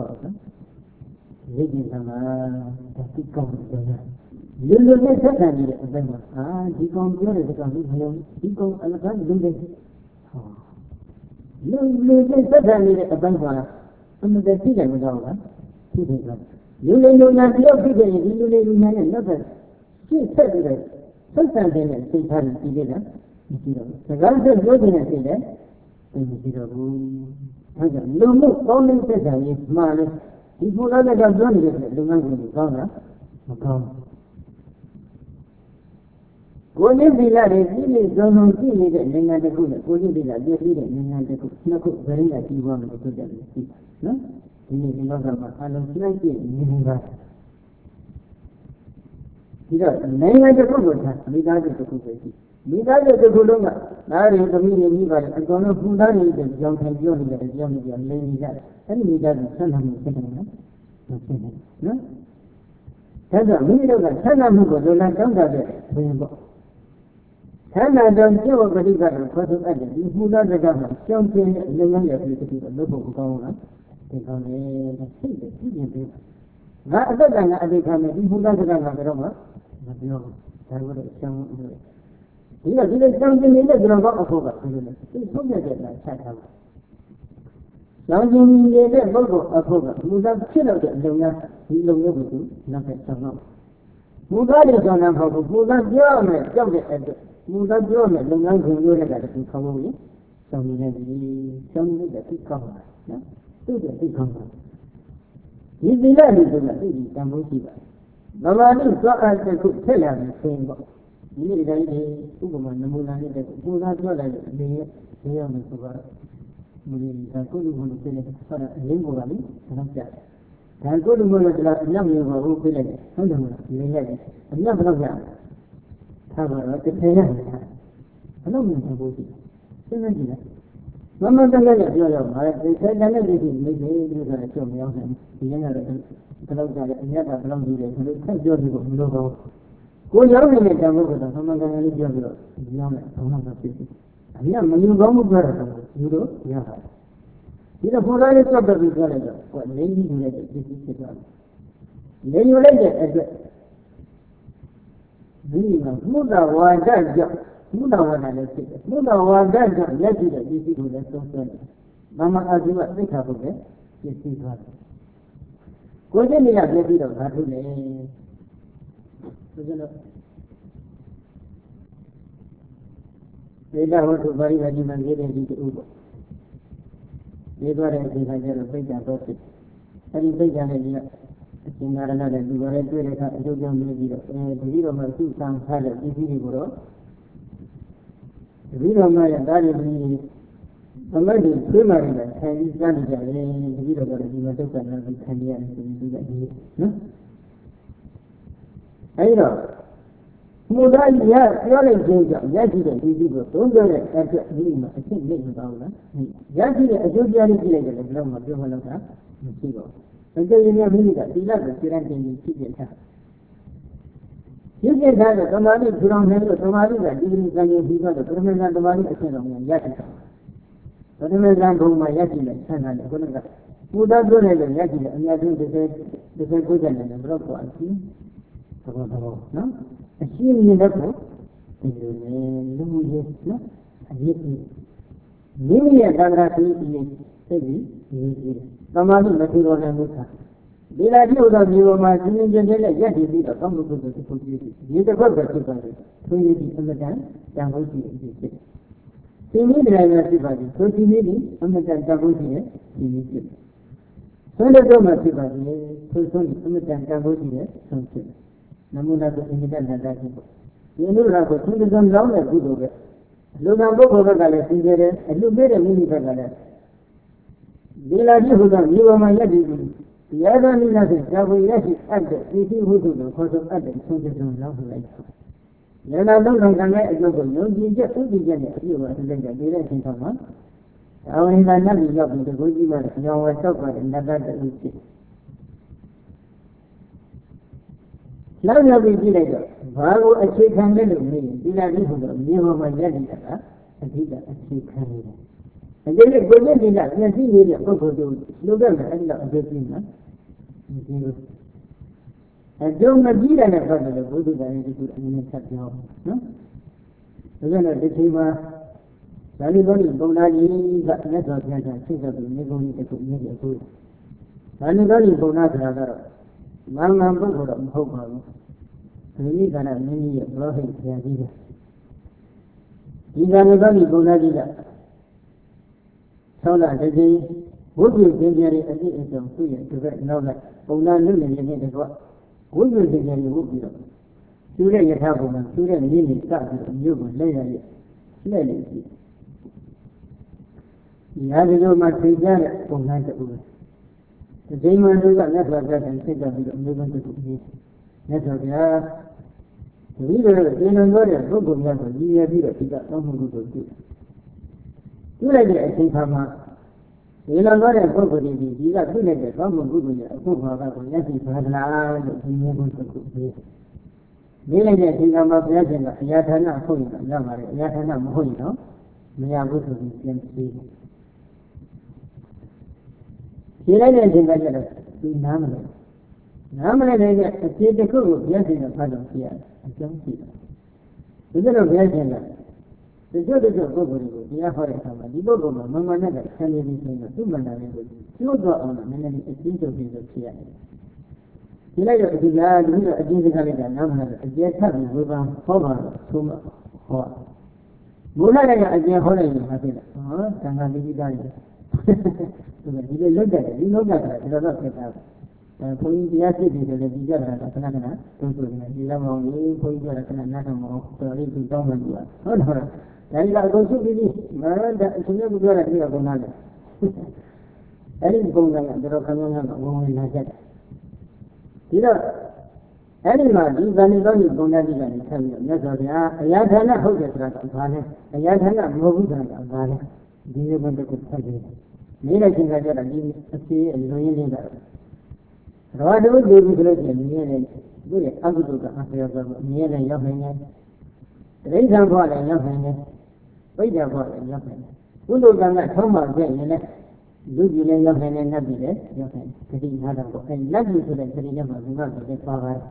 ladies and the come. You look at that, ah, he comes here as a company, he comes and a kind of building. You look at that, a bank, some of the figure without that. You may know not your figure, you may know another. She said that sometimes they may say, Harry, he did that. The girl says, what did I say that? And he said, oh, no more, only says that he's smart. He's more than a gun, the man will be gone. Come. When you be like a really don't know, see me that they had a good, when you be like this, they had a good, not good, very like you want to do that. No? He is another one. I don't like it. He does. Name like a good one. We got it to good. We got it to good one. Now is the medium evil. I don't know who that is. The young and young, the young, young lady that. And we got the son of the second. No? That's a minute of the son of the son of the Hana don't give a particular person. You put out the government. Something in the money of the people. သိကောင်းတယ်စိတ်ကိုကြည့်နေတယ်ငါအသက်ကအတိတ်ကနဲ့ဒီဘုရားစကားကကတော့မပြောဘူးဒါကိုတော့ရှင်းလို့ဒီလိုဒီလိုရှင်းပြနေတဲ့ကျွန်တော်ကအဖို့ကဒီလိုလေသိဆုံးရတဲ့လားချက်ထားပါရှင်းပြနေတဲ့ပုဂ္ဂိုလ်အဖို့ကဘုရားဖြစ်လို့တဲ့အလုံးများဒီလုံးမျိုးကိုနောက်ထပ်ဆောင်တော့ဘုရားရဲ့ဆောင်တာမဟုတ်ဘူးဘုရားပြောမယ်ကြောက်တဲ့အတွက်ဘုရားပြောမယ်လုပ်ငန်းခွင်ပြောတဲ့ကတည်းကခေါင်းလို့ရှင်းနေတယ်ဒီရှင်းနေတဲ့သိကောင်းပါနော်သူ့ရဲ့သိကောင်းပါဒီသီလတွေဆိုတာသိပြီးတန်ဖိုးရှိပါမမာနုသွားအပ်တဲ့ခုထက်လာပြီးဆိုရင်ပေါ့ဒီနေ့တိုင်းဒီဥပမာနမူနာနဲ့တဲ့ဘုရားပြောလိုက်တဲ့အနေနဲ့ဒီရောက်နေဆိုတော့မူရင်းကကိုယ်လူကိုယ်ပြည့်နေတဲ့ဆောတာအရင်းကိုပါလေတော့ကြားတယ်ဒါကိုယ်လူမျိုးလည်းအမြတ်မျိုးကိုဟုတ်ပြလိုက်တယ်ဟုတ်တယ်မလားဒီလိုက်တယ်အမြတ်ဘယ်တော့ကြာထားပါတော့တစ်ထည်ရတယ်ဘယ်လိုမျိုးသဘောရှိစဉ်းစားကြည့်လိုက်မမတန်လည်းပြောရမှာဒီဆယ်တန်းနဲ့ဒီမိသေးဒီလိုဆိုတော့ကြောက်မရောက်နိုင်ဒီညကတော့ဘယ်လောက်ကြာလဲအမြတ်ကဘယ်လောက်ယူတယ်ဆိုလို့ဆက်ပြောပြီးတော့မလို့တော့ကိုရောက်နေတဲ့တန်ဖိုးကတော့မမတန်လည်းပြောပြီးတော့ဒီရောက်နေဘုံတော့ဖြစ်ပြီအမြတ်မယူကောင်းမှုပြောတာတော့ယူလို့ရပါတယ်ဒီတော့ဘုရားရဲ့သတ်တော်ပြီးပြောလိုက်တော့ဟိုလိမ့်ကြီးယူလိုက်တဲ့ဒီဖြစ်သွားတယ်လိမ့်ယူလိုက်တဲ့အတွက်ဒီမှာဘုရားဝါဒကြောင့်ဘုရားဝါဒလည်းဖြစ်တယ်ဘုရားဝါဒကြောင့်ရက်ကြည့်တဲ့ဒီစီကိုလည်းသုံးဆွဲတယ်မမအာဇီဝသိက္ခာပုဒ်လည်းပြည့်စည်သွားတယ်ကိုယ်ချင်းနေရပြည့်ပြီးတော့ဓာတ်ထုလေဆိုကြတော့ဒေတာဟုတ်သူပါရိဝါဒီမှာရေးတဲ့ဒီတူပေါ့ရေးသွားတဲ့အချိန်ကျတော့ပြိတ္တာတော့ဖြစ်အဲဒီပြိတ္တာနဲ့ဒီကအရှင်သာရဏနဲ့ဒီပေါ်နဲ့တွေ့တဲ့အခါအကျိုးကြောင့်မြည်ပြီးတော့အဲဒီတော့မှသူ့ဆံထားတဲ့ပစ္စည်းတွေကိုတော့ဒီတော့မှရတာရည်ပြီးသမတ်တွေဆွေးမှရတယ်ခံပြီးကြားနေကြတယ်ဒီတော့ကတော့ဒီမှာသုတ်ကံနဲ့ခံရရတယ်ဆိုပြီးဒီကဒီနော်အဲဒီတော့မူသားကြီးရပြောလိုက်ခြင်းကြောင့်ရရှိတဲ့ဒီဒီကိုသုံးပြောတဲ့အတွက်ဒီမှာအဖြစ်နေမှာပါလားရရှိတဲ့အကျိုးတရားလေးကြည့်လိုက်တယ်လည်းဘယ်တော့မှပြောမလို့တာမရှိပါဘူးတကယ်ရင်မိမိကသီလကိုစိရန်တင်ပြီးဖြစ်ပြထားရည်ရည်ထားတဲ့သမာဓိထူထောင်နေလို့သမာဓိကဒီဒီကံကြီးပြီးတော့ပရမေဇန်သမာဓိအဆင့်တော်ကိုရရှိတာပရမေဇန်ဘုံမှာရရှိတဲ့ဆန္ဒနဲ့ခုနကဘုရားပြောနေလို့ရရှိတဲ့အများကြီးတစ်ဆယ်တစ်ဆယ်ကိုကျန်တယ်ဘယ်တော့ကွာရှိသဘောတော်နော်အရှိမြင်တဲ့ကိုဒီလိုနဲ့လူကြီးနော်အရေးကြီးမိမိရဲ့သံဃာရှိပြီးသိပြီးဒီသမာဓိမထူတော်တဲ့မြတ်ဒီလာပြုသောဒီပေါ်မှာသင်္ကြန်ကျဲနဲ့ရက်တည်ပြီးတော့ကောင်းမှုကုသိုလ်တစ်ခုပြုပြီးဒီတစ်ခွက်ပဲဖြစ်သွားတယ်။သူရည်ဒီအမတန်တန်ဖိုးရှိအဖြစ်ဖြစ်။သင်္ကြန်တိုင်းမှာဖြစ်ပါသည်။သူဒီနည်းဒီအမတန်တန်ဖိုးရှိတဲ့ဒီနည်းဖြစ်။ဆွေးတဲ့တော့မှဖြစ်ပါသည်။သူဆုံးဒီအမတန်တန်ဖိုးရှိတဲ့ဆုံးဖြစ်။နမုနာကိုအင်္ဂိတနန္ဒဖြစ်ပေါ့။ဒီလိုလားကိုသူတစ်စုံလောင်းတဲ့ကုသိုလ်ပဲ။လူကပုဂ္ဂိုလ်ဘက်ကလည်းသိကြတယ်။အလူပေးတဲ့မိမိဘက်ကလည်းဒီလာပြုသောဒီပေါ်မှာရက်တည်ပြီးတရားတော်နိလဆိုဇာဝေရရှိအပ်တဲ့သိသိဟုသူကိုခေါ်ဆိုအပ်တဲ့ဆုံးဖြတ်ဆုံးလောက်ဆိုလိုက်။ဉာဏ်တော်သုံးဆောင်ကံရဲ့အကျိုးကိုယုံကြည်ချက်ဥပ္ပချက်နဲ့အပြည့်အဝအတိုင်းတဲ့ဒီတဲ့အချိန်ဆောင်မှာအဝိနန္ဒနတ်ရောက်ပြီးတကူကြီးမှအကြောင်းဝဲဆောက်ပါတဲ့နတ်တတူဖြစ်။နောက်ရောက်ပြီးကြည့်လိုက်တော့ဘာကိုအခြေခံလဲလို့မေးရင်ဒီလာပြီးဆိုတော့မြေပေါ်မှာရက်နေတာကအဓိကအခြေခံနေတယ်။အကျဉ်းကိုကိုယ်နဲ့ဒီလာမျက်စိနေတဲ့ပုဂ္ဂိုလ်တို့လူကလည်းအဲ့ဒီလောက်အကျိုးကြီးနော်။ဒီလိုအကျုံးမပြီးတဲ့နဲ့ပတ်သက်လို့ဘုဒ္ဓဂါရီကအနေနဲ့ဆက်ပြောနော်။ဒါကြောင့်ဒီချိန်မှာဇာတိတော်ကြီးဘုံသားကြီးကမြတ်စွာဘုရားကဆိတ်ဆက်ပြီးနေကုန်ကြီးတစ်ခုမြည်ပြီးအခုဇာတိတော်ကြီးဘုံသားဆိုတာကတော့မင်္ဂန်ပုဂ္ဂိုလ်တော့မဟုတ်ပါဘူး။ဒီနေ့ကလည်းမင်းကြီးရဲ့ဘရောဟိတ်ဆရာကြီးကဒီဇာတိတော်ကြီးဘုံသားကြီးကဆောလာတကြီးဘုဒ္ဓရှင်ကြီးရဲ့အတိအကျုံသူ့ရဲ့ဒီဘက်နောက်လိုက်ပုံနာလူနေနေတဲ့တကွဘုဒ္ဓရှင်ကြီးဝုတ်ပြီးတော့သူတဲ့ယထာပုံမှာသူတဲ့မြင့်ကြီးစပြီးတော့မြို့ကိုလက်ရရလှည့်နေပြီ။ညာဒီလိုမှသိကြတဲ့ပုံစံတူပဲ။ဒီချိန်မှသူကလက်ဆွဲပြတဲ့စိတ်ကပြီးတော့အမျိုးမျိုးတူပြီးလက်ဆွဲပြဒီလိုဒီလိုပြောတဲ့ပုဂ္ဂိုလ်များကိုရည်ရပြီးတော့ဒီကတောင်းမှုကိုပြုပြုလိုက်တဲ့အချိန်ခါမှာဒီလိုပြောတဲ့ပုဂ္ဂိုလ်ကြီးဒီကပြုလိုက်တဲ့တောင်းမှုကုသိုလ်ရဲ့အခုဘာကကိုရရှိပါသလားလို့ဒီမျိုးကိုသူပြီးနေလိုက်တဲ့အချိန်ခါမှာဘုရားရှင်ကအရာဌာနဟုတ်ရင်တော့ရပါတယ်အရာဌာနမဟုတ်ရင်တော့မရဘူးဆိုပြီးပြန်ပြီးဖြေလိုက်တဲ့အချိန်ကကျတော့သူနားမလဲနားမလဲတဲ့အဖြေတစ်ခုကိုဘုရားရှင်ကဖတ်တော်ပြရတယ်အကျုံးရှိတယ်ဒီလိုဘုရားရှင်ကဒီကျုပ်တို့ပုဂ္ဂိုလ်တွေကိုတရားဟောတဲ့အခါမှာဒီပုဂ္ဂိုလ်မှာမမှန်တဲ့ဆံရည်ပြီးဆိုတော့သူ့မှန်တာလေးကိုကျိုးတော့အောင်နည်းနည်းအကျဉ်းချုပ်ပြီးဆိုဖြစ်ရတယ်ဒီလိုက်တော့ဒီလားဒီလိုအကျဉ်းစကားလေးကနားမလဲအကျဉ်းထပ်ပြီးဝေဘာဟောပါတော့သုံးပါဟောမူလလည်းကအကျဉ်းဟောလိုက်ရင်မဖြစ်လားဟောသံဃာတိပိသားကြီးဒီလိုလွတ်တယ်ဒီလောကကတော်တော်ဖြစ်တာအဲဘုန်းကြီးတရားစစ်တယ်လည်းဒီကြတာကခဏခဏတုံးဆိုနေဒီလောက်မောင်ကြီးဘုန်းကြီးကခဏနားထောင်မအောင်တော်လေးသူတောင်းမှလို့ဟုတ်တော့ဒါကြီးကအကုန်စုပြီးပြီမရတဲ့အရှင်မြတ်ပြောတာဒီကကုန်လာတယ်အဲ့ဒီပုံစံကတော်တော်ခဏခဏဝင်ဝင်လာချက်ဒီတော့အဲ့ဒီမှာဒီဇာတိတော်ကြီးပုံသားကြီးကနေဆက်ပြီးတော့မြတ်စွာဘုရားအရာဌာနဟုတ်တယ်ဆိုတာကဘာလဲအရာဌာနမဟုတ်ဘူးဆိုတာကဘာလဲဒီလိုဘယ်လိုဆက်ကြည့်နေလိုက်ချင်းကကြတာဒီအစီအလွန်ရင်းနေတာတော့တို့ဒီလိုဆိုလို့ရှိရင်မြင်ရတယ်သူ့ရဲ့အကုသိုလ်ကအဖေရောဆိုမြင်ရတယ်ရောက်နေတယ်တိဋ္ဌံဘဝလည်းရောက်နေတယ်ပိဋကဘဝလည်းရောက်နေတယ်ကုသိုလ်ကံကထုံးမှပြည့်ရင်လည်းလူကြီးလည်းရောက်နေတယ်နတ်ကြီးလည်းရောက်နေတယ်ဒီနာတော့အဲနတ်ကြီးဆိုတဲ့ဒီနေ့မှာဘုရားဆိုတဲ့ပါပါတယ်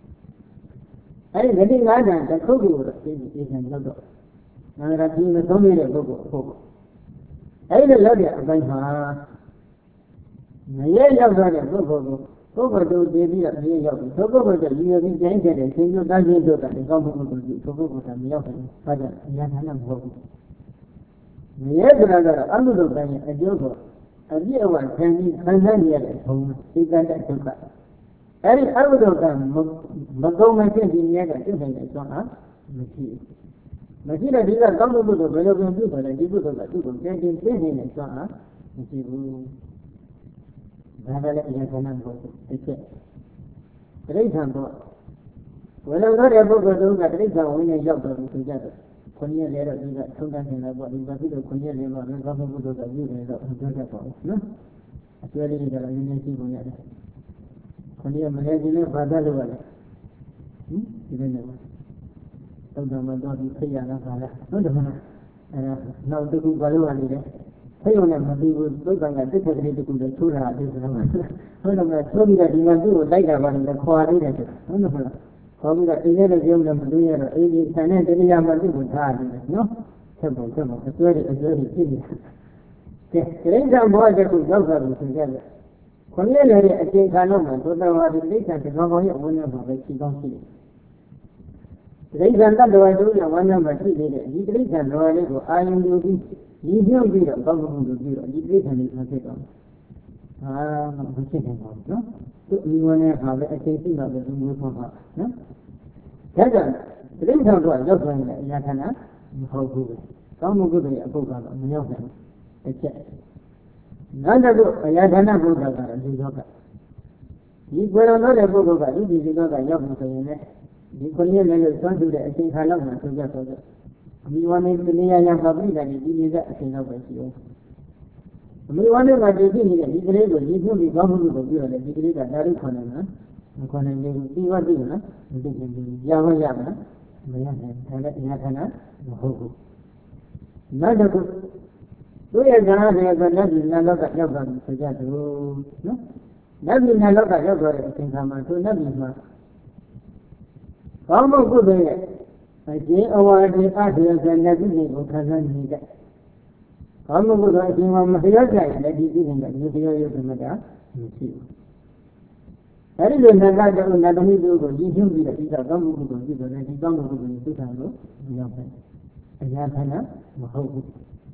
အဲဒီဒီငါးတန်တစ်ခုခုကိုသိပြီးသိတယ်လို့တော့ငါကဒီမသုံးရတဲ့ပုဂ္ဂိုလ်အဖို့အဲဒီလိုရောက်တဲ့အပိုင်းမှာမရဲရောက်သွားတဲ့ပုဂ္ဂိုလ်ကိုပုဂ္ဂိုလ်တို့တည်ပြီးတော့မရဲရောက်ပြီသောပုဂ္ဂိုလ်ကရည်ရည်ချင်းကျင်းတဲ့ဆင်းရဲတန်းခြင်းတို့ကလည်းကောင်းမှုကိုကြည့်သောပုဂ္ဂိုလ်ကမရောက်ဘူး။ဘာကြောင့်အရာဌာနမဟုတ်ဘူး။မရဲဆိုတာကတော့အမှုတို့တိုင်းအကျိုးကိုအပြည့်အဝခံပြီးခံစားနေရတဲ့ဘုံသိက္ခာတဲ့ဒုက္ခအဲဒီအမှုတို့ကမကုန်မဖြစ်ပြီးမြဲတဲ့သိနိုင်တဲ့အကြောင်းအားမရှိဘူး။မရှိတဲ့ဒီကကောင်းမှုတို့ဘယ်လိုပြန်ပြုတယ်လဲဒီပုဒ်ကသူ့ကိုကျင်းကျင်းသိနေတဲ့အကြောင်းအားမရှိဘူး။ဒါလည်းအရင်ကမှမဟုတ်ဘူးတစ်ချက်တိဋ္ဌံတော့ဝေလုံသောတဲ့ပုဂ္ဂိုလ်တို့ကတိဋ္ဌံဝိညာဉ်ရောက်တော်မူကြတယ်ခွန်ကြီးလည်းတော့ဒီကထုံးတန်းနေတာပေါ့ဒီကပြီးတော့ခွန်ကြီးလည်းတော့လည်းကောင်းမှုတို့ကပြုတယ်တော့ပြောတတ်ပါဘူးနော်အကျွဲလေးတွေကလည်းနည်းနည်းရှိပုံရတယ်ခွန်ကြီးကမလဲခြင်းနဲ့ဘာသာလို့ပါလဲဟင်ဒီလိုနေပါတုံးတမတော်ဒီဖိရလာပါလားဟုတ်တယ်မလားအဲနောက်တစ်ခုဘာလို့ပါလဲဖိရုံနဲ့မပြီးဘူးသုတ်တန်ကတစ်ထက်ကလေးတစ်ခုလည်းထိုးတာအဲ့ဒါမှဟုတ်တယ်မလားထိုးပြီးတော့ဒီမှာသူ့ကိုလိုက်တာပါလို့ခေါ်ရတယ်ဟုတ်တယ်မလားခေါ်ပြီးတော့အိမ်ထဲလည်းပြောလို့မတွေ့ရတော့အိမ်ကြီးဆန်တဲ့တရားမှသူ့ကိုထားတယ်နော်ဆက်ပုံဆက်ပုံအကျွဲတွေအကျွဲတွေဖြစ်နေတယ်ကဲတိရစ္ဆာန်ဘဝတစ်ခုရောက်တာလို့ဆိုကြတယ်ခွန်ရည်လည်းအချိန်ခါတော့မှသုတ္တဝါဒီတိရစ္ဆာန်တစ်ကောင်ကောင်ရဲ့အဝန်းထဲမှာပဲရှိကောင်းရှိတယ်တိရစ္ဆာန်တ attva တို့ရဲ့ဝန်းထဲမှာရှိနေတဲ့ဒီတိရစ္ဆာန်တော်လေးကိုအာယုံယူပြီးရည်ညွှန်းပြီးတော့ကောင်းကောင်းလုပ်ပြီးတော့ဒီတိရစ္ဆာန်လေးဆက်တော့ဟာမဖြစ်နိုင်ပါဘူးနော်သူ့အမိဝင်တဲ့ဟာပဲအချိန်ရှိမှပဲသူမျိုးဆုံးပါနော်ဒါကြောင့်တိရစ္ဆာန်တို့ကရောက်သွားရင်လည်းအရာဌာနမဟုတ်ဘူးကောင်းမှုကုသိုလ်ရဲ့အပုဒ်ကတော့မရောက်နိုင်ဘူးတစ်ချက်နောက်တစ်ခုအရာဌာနဘုရားကတော့ဒီတော့ကဒီဘယ်လိုလုပ်တဲ့ပုဂ္ဂိုလ်ကဒီဒီဒီတော့ကရောက်မှဆိုရင်လည်းဒီခုနှစ်လည်းလို့သွမ်းစုတဲ့အချိန်ခါလောက်မှဆိုကြတော့အမိဝါနေနေရရပါပြီတယ်ဒီနေကအချိန်လောက်ပဲရှိအောင်အမိဝါနေမှာတည်ရှိနေတဲ့ဒီကလေးကိုရည်ညွှန်းပြီးကောင်းမှုကိုပြောရတယ်ဒီကလေးကဒါလို့ခေါ်နေမှာမခေါ်နိုင်ဘူးပြီးသွားပြီနော်မသိဘူးရမရမလားမရနိုင်ဒါလည်းအညာဌာနမဟုတ်ဘူးနောက်တစ်ခုသူရဲ့ဇာတ်တွေကနတ်ပြည်နတ်လောကရောက်သွားပြီဆိုကြတယ်နော်နတ်ပြည်နတ်လောကရောက်သွားတဲ့အချိန်ခါမှာသူနတ်ပြည်မှာကောင်းမှုကုသိုလ်ရဲ့အကျဉ်းအဝါဒီအထေရကနတ်ပြည်ကိုခံစားနေတဲ့ကောင်းမှုကုသိုလ်အချိန်မှာမလျော့ကြရင်လည်းဒီပြည်ကဒီလျော့ရုပ်ကမှတာမရှိဘူးအဲဒီလိုနတ်ကတည်းကနတ်သမီးတို့ကိုရည်ညွှန်းပြီးတော့ဒီကကောင်းမှုကုသိုလ်ပြုတယ်ဒီကောင်းမှုကုသိုလ်ကိုသိတာလို့ရောက်တယ်အရာဌာနမဟုတ်ဘူး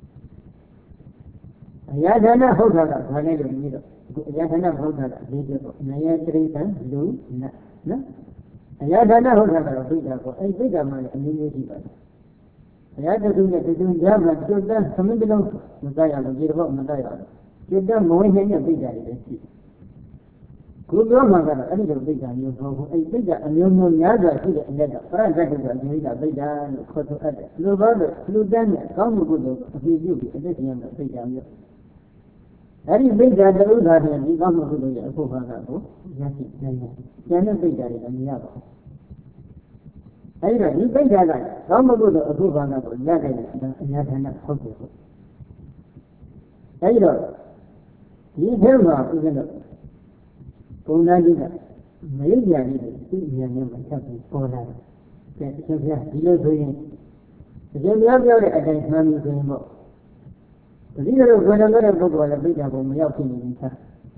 အရာဌာနဟုတ်တာကဘာလဲလို့ပြီးတော့အခုအရာဌာနဟုတ်တာကလေးပြောတော့နယတိရိစ္ဆာန်လူနတ်နော်အရာဌာနဟုတ်တာကတော့သိတာပေါ့အဲသိတာမှလည်းအမျိုးမျိုးရှိပါတယ်အရာတခုနဲ့တခုကြားမှာကျွတ်တန်းသမင်းတလုံးမတတ်ရလို့ဒီတော့မတတ်ရဘူးကျွတ်တန်းမဝင်နိုင်တဲ့သိတာတွေလည်းရှိခုပြောမှကတော့အဲ့ဒီလိုသိတာမျိုးမဟုတ်ဘူးအဲ့သိတာအမျိုးမျိုးများစွာရှိတဲ့အလက်တော့ပရဇတ်တုကဒီကသိတာလို့ခေါ်ဆိုအပ်တယ်လူဘာလို့လူတန်းနဲ့ကောင်းမှုကုသိုလ်အပြည့်ပြုပြီးအသက်ရှင်ရတဲ့သိတာမျိုးအဲ့ဒီသိတာတူသာတဲ့ဒီကောင်းမှုကုသိုလ်ရဲ့အဖို့ဘာကကိုရရှိနိုင်တယ်ကျန်တဲ့သိတာတွေလည်းမရပါဘူးအဲ့ဒါဒီသိတာကကောင်းမှုကုသိုလ်အဖို့ဘာကကိုရခဲ့တဲ့အညာဌာနဟုတ်တယ်ပေါ့အဲ့တော့ဒီထဲမှာဥစ္စာတော့ပုံသားကြီးကမေးကြတယ်သူ့ဉာဏ်နဲ့မှချက်ပြီးပေါ်လာတယ်ကဲဆက်ပြဒီလိုဆိုရင်အရှင်ဘုရားပြောတဲ့အတိုင်းမှန်ပြီဆိုရင်ပေါ့တတိယတော့ဘယ်လိုလဲတဲ့ပုဂ္ဂိုလ်ကလည်းပြတာပုံမရောက်ဖြစ်နေပြီသား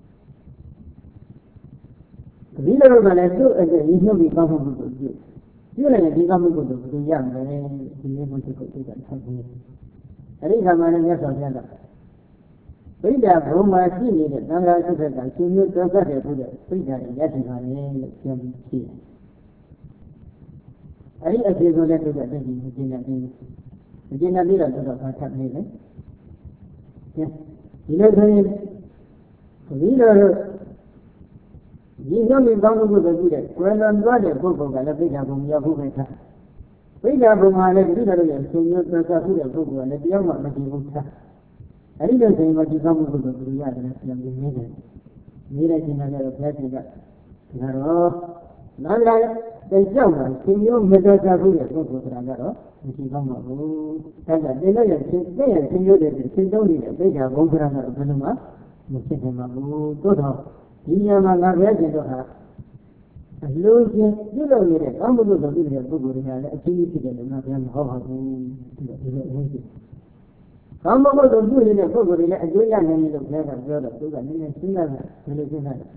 တတိယတော့ကလည်းသူ့အဲ့ဒီရင်းနှီးပြီးကောင်းမှုကိုပြုပြုလိုက်ရင်ဒီကောင်းမှုကိုဘယ်လိုရမလဲဒီလိုမျိုးကိုသိတာဆက်ပြီးအဲ့ဒီခါမှလည်းမြတ်စွာဘုရားကဗိဓာဘုံမှာရှိနေတဲ့သံဃာသုခကရှင်မျိုးတော်သက်တယ်ဆိုတဲ့ဗိဓာရဲ့ရည်တည်ပါလေလို့ပြောပြီးရှိတယ်အဲ့ဒီအခြေကိုလည်းသူကသိပြီးမကျင်တဲ့ပြီးမကျင်တဲ့ပြီးတော့သူတော့ဖတ်ထပ်နေတယ်ဒီလိုဆိုရင်ဒီလိုဒီလိုမျိုးကောင်းမှုကိုပြုတဲ့ကွယ်လွန်သွားတဲ့ပုဂ္ဂိုလ်ကလည်းဗိဓာဘုံရောက်ဖို့ပဲထားဗိဓာဘုံမှာလည်းဒီလိုရဲ့ရှင်မျိုးတော်သက်တဲ့ပုဂ္ဂိုလ်ကလည်းတယောက်မှမကြည့်ဘူးထားအဲ့ဒီလိုဆိုရင်ဒီကောင်းမှုကိုပြုရတယ်ပြန်ပြီးနေတယ်နေလိုက်ခြင်းနဲ့တော့ဘုရားရှင်ကဒါတော့နားလာတဲ့ကြောက်တာရှင်မျိုးမတော်ကြဘူးတဲ့ပုဂ္ဂိုလ်ကကတော့မရှိကောင်းပါဘူးဒါကတင်လို့ရရှင်တဲ့ရရှင်မျိုးတွေရှင်တုံးနေတဲ့ပိဋကဘုံကရကတော့ဘယ်လိုမှမဖြစ်နိုင်ပါဘူးသို့တော့ဒီညမှာငါဘုရားရှင်တို့ဟာအလိုချင်းပြုလုပ်နေတဲ့ကောင်းမှုကိုပြုတဲ့ပုဂ္ဂိုလ်တွေကလည်းအကြီးကြီးဖြစ်တယ်လို့ငါဘုရားမဟုတ်ပါဘူးဒီလိုဒီလိုအင်းကြီးကောင်းမှုကိုပြုနေတဲ့ပုဂ္ဂိုလ်တွေလည်းအကျိုးရနိုင်တယ်လို့ဘုရားကပြောတော့သူကနည်းနည်းစဉ်းစားတယ်ဘယ်လိုစဉ်းစားလဲ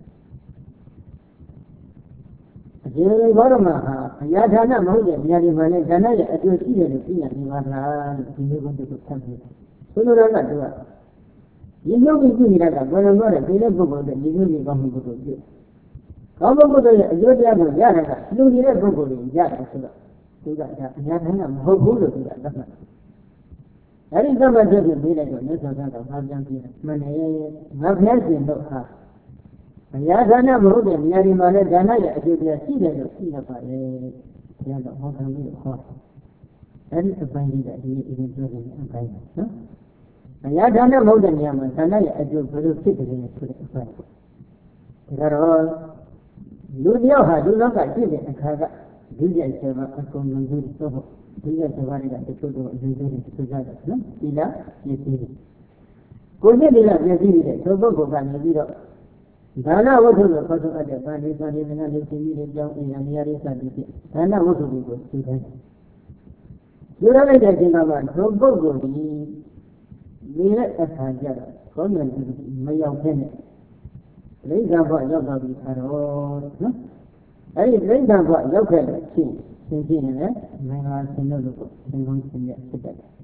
အကျေဘောရမဟာအရာဌာနမဟုတ်တဲ့နေရာဒီမှာလည်းဌာနရဲ့အကျိုးရှိတယ်လို့သိရနေပါလားလို့ဒီလိုကိုသူကဆက်ပြီးဆိုလိုတာကသူကရင်းနှီးပြီးပြုနေတာကဘယ်လိုလဲဒီလိုပုဂ္ဂိုလ်တွေရင်းနှီးပြီးကောင်းမှုကိုပြုကောင်းမှုကိုရဲ့အကျိုးတရားကိုရတာကလူနေတဲ့ပုဂ္ဂိုလ်တွေရတယ်ဆိုတော့သူကဒါအရာဌာနမဟုတ်ဘူးလို့သူကသတ်မှတ်အဲ့ဒီသတ်မှတ်ချက်ကိုပြီးလိုက်တော့မြတ်စွာဘုရားကဘာပြန်ပြတယ်မှန်တယ်ငါဘုရားရှင်တို့ဟာအရာဌာနမဟုတ်တဲ့နေရာဒီမှာလည်းဒါနရဲ့အကျိုးတရားရှိတယ်လို့သိရပါတယ်ဘုရားတော့ဟောတယ်လို့ဟောအဲ့ဒီအပိုင်းကြီးကဒီအရင်ပြောတဲ့အပိုင်းပါနော်အရာဌာနမဟုတ်တဲ့နေရာမှာဒါနရဲ့အကျိုးဘယ်လိုဖြစ်တယ်လဲဆိုတဲ့အပိုင်းဒါတော့လူတယောက်ဟာလူလောကရှိတဲ့အခါကဒီကျဆယ်ပါအကုန်လုံးစုတော့ဒီကျဆယ်ပါးတွေကတချို့တော့အရင်ကတည်းကသိကြတယ်နော်ဒီလားပြည့်စည်တယ်ကိုယ်နဲ့ဒီလားပြည့်စည်တဲ့သို့ပုဂ္ဂိုလ်ကနေပြီးတော့ဒါနဝတ္ထုကိုခေါ်ထုတ်အပ်တဲ့ဗန္ဒီဗန္ဒီငါလေးရှင်ကြီးတွေကြောင်းအရာနေရာလေးစသည်ဖြင့်ဒါနဝတ္ထုကိုသိတယ်။ယူရလိုက်တဲ့အချိန်ကမှသို့ပုဂ္ဂိုလ်ဒီနေတဲ့အခါကျတော့ခေါင်းငယ်မရောက်တဲ့နဲ့လိမ့်ကဘရောက်သွားပြီဆိုတော့နော်အဲ့ဒီလိမ့်ကဘရောက်ခဲ့တဲ့အချိန်သင်ကြည့်ရင်လည်းမင်္ဂလာဆင်းလို့ကိုသင်္ကုန်းဆင်းရဖြစ်တယ်။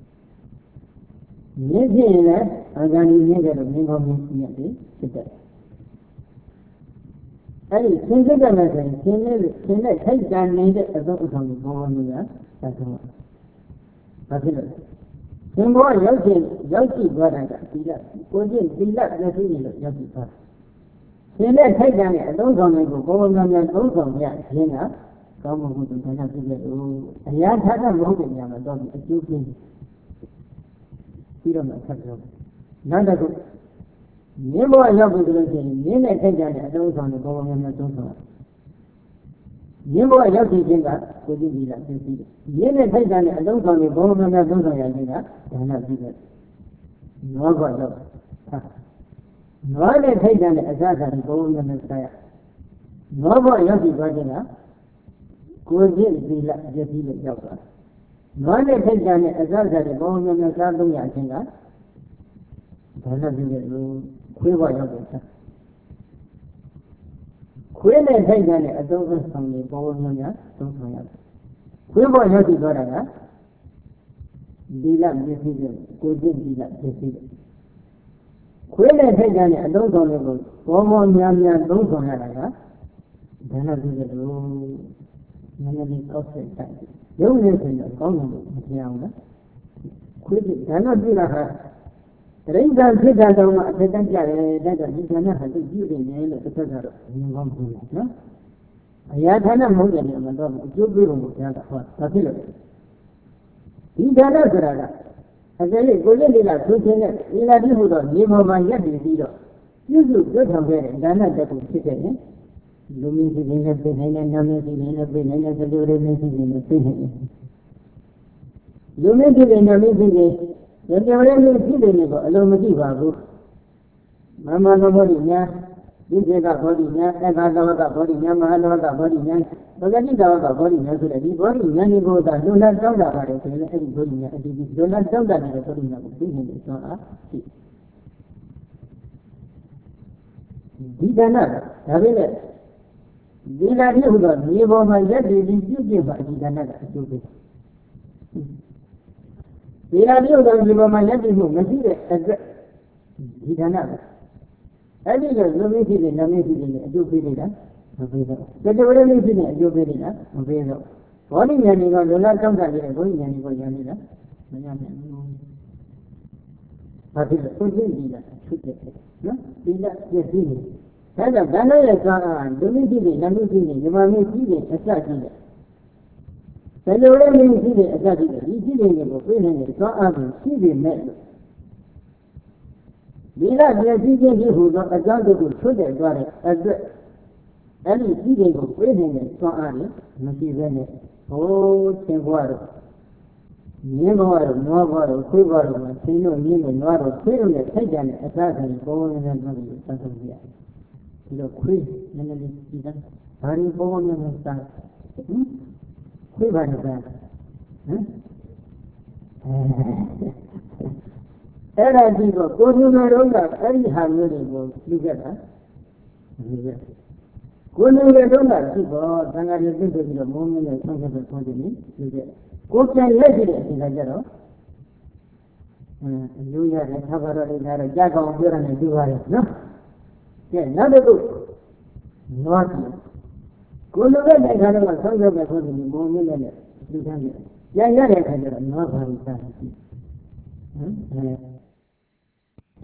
မြင့်ဖြစ်ရင်လည်းအာဂန္ဒီမြင့်ကြလို့မင်္ဂလာမြင့်ဆင်းရတယ်ဖြစ်တယ်။အဲ့ဒီသင်ကြတဲ့မယ်ဆိုရင်သင်နဲ့သင်နဲ့ထိုက်တန်နေတဲ့အသောအဆောင်ကိုဘောလို့ရတာတော့ဘာဖြစ်လဲသင်ဘောရောက်ချင်းရောက်ကြည့်သွားတာကဒီကကိုချင်းဒီလက်လက်သိနေလို့ရောက်ကြည့်သွားသင်နဲ့ထိုက်တန်တဲ့အသုံးဆောင်တွေကိုဘောဘောများများသုံးဆောင်ရခြင်းကကောင်းမှုကိုသင်္ခါပြည့်တဲ့လို့အရာထားတာမဟုတ်တဲ့နေရာမှာတော့အကျိုးပြင်းပြီးတော့မှဆက်ပြောနောက်တစ်ခုမြင်းဘောရောက်ပြီဆိုလို့ရှိရင်မြင်းနဲ့ထိုက်ကြတဲ့အသုံးဆောင်တွေဘောဘောများများသုံးဆောင်မြင်းဘောရောက်ခြင်းချင်းကကိုကြည့်ကြည့်လားသိသိတယ်မြင်းနဲ့ထိုက်ကြတဲ့အသုံးဆောင်တွေဘောဘောများများသုံးဆောင်ရခြင်းကဒါနပြုတယ်နွားဘောရောက်ဟာနွားနဲ့ထိုက်ကြတဲ့အစားအစာတွေဘောဘောများများစားရနွားဘောရောက်ပြီသွားခြင်းကကိုကြည့်ကြည့်လားသိသိလို့ရောက်သွားနွားနဲ့ထိုက်ကြတဲ့အစားအစာတွေဘောဘောများများစားသုံးရခြင်းကဒါနပြုတယ်လို့ခွေးဘဝရောက်တယ်ခွေးနဲ့ထိုက်တဲ့အသုံးဆောင်တွေပေါ်ပေါ်များများသုံးဆောင်ရတယ်ခွေးဘဝရောက်ပြီးသွားတာကဒီလပြည့်စည်တယ်ကိုကျင့်ဒီလပြည့်စည်တယ်ခွေးနဲ့ထိုက်တဲ့အသုံးဆောင်တွေကိုပေါ်ပေါ်များများသုံးဆောင်ရတာကဒါနပြုတယ်လို့နည်းနည်းလေးကောက်ဆက်တယ်ရုပ်နဲ့ဆိုရင်ကောင်းတယ်လို့မပြောင်းဘူးခွေးဒါနပြုတာဟာတရိစ္ဆာန်ဖြစ်တာတော့အထက်တန်းကြတယ်ဒါကြောင့်ဒီဌာနဟာသူပြုနေတယ်လို့တစ်ခါကတော့မြင်ကောင်းဘူးနော်အရာဌာနမဟုတ်တယ်လည်းမတော့အကျိုးပေးဖို့ဘုရားကဟောဒါဖြစ်လို့ဒီဌာနဆိုတာကအကယ်၍ကိုယ်ရဲ့လိလာသူချင်းနဲ့လိလာပြီးဟိုတော့မြေပေါ်မှာရပ်တည်ပြီးတော့ပြုစုတွတ်ဆောင်ခဲ့တဲ့ဌာနတက်ကိုဖြစ်ခဲ့ရင်လူမင်းစီနေနဲ့ပြင်နေတဲ့နာမည်စီနေနဲ့ပြင်နေတဲ့စတူတွေမင်းစီနေနဲ့ပြင်နေတယ်လူမင်းစီနေနာမည်စီနေဒီပြောင်းလဲမှုဖြစ်နေတယ်ကအလုံးမကြည့်ပါဘူး Mama no body nya, this is a body nya, and I know the body nya, I know the body nya, but I didn't know the body nya, so the body nya, you go down, do not down that, every body nya, do not down that, the body nya, is not up. He cannot have it. They are you who are near my head, they will give but he cannot do it. They are you who are near my head, he cannot. I think there's no meeting in a meeting in a do it. But the way you feel it, you feel it, and pay it. What in any one, do not come down here, going anywhere, Yanina. But it's a good deal, should get it. No? Dealer, yes, dealer. Had a banner as on, do me dealing, let me dealing, you want me dealing, a such dealer. So you let me dealing, a such dealer. He's dealing it, feeling it, so I'm receiving it. Dealer, yes, dealing you who got a gun to do, should have got it, as well. And he's dealing it, feeling it, so I'm receiving it. Oh, Timbaro. Nimoro, Novaro, Quivaro, Sino, Nino, Noro, Film, the Pagan, Assassin, born in another Santaria. The quiz, and then it's done. Are you born in the start? Quiver is that. And I think, go to the road, very hard to look at that. Go to the road, people, and I listen to the moment and some of the company, you get. Go can let it in the general. You have a cover in a jack of your and do it. No? Yes, not a good. Not go to the kind of a song of the moment and you can. Yeah, yeah, I can. Not very fast.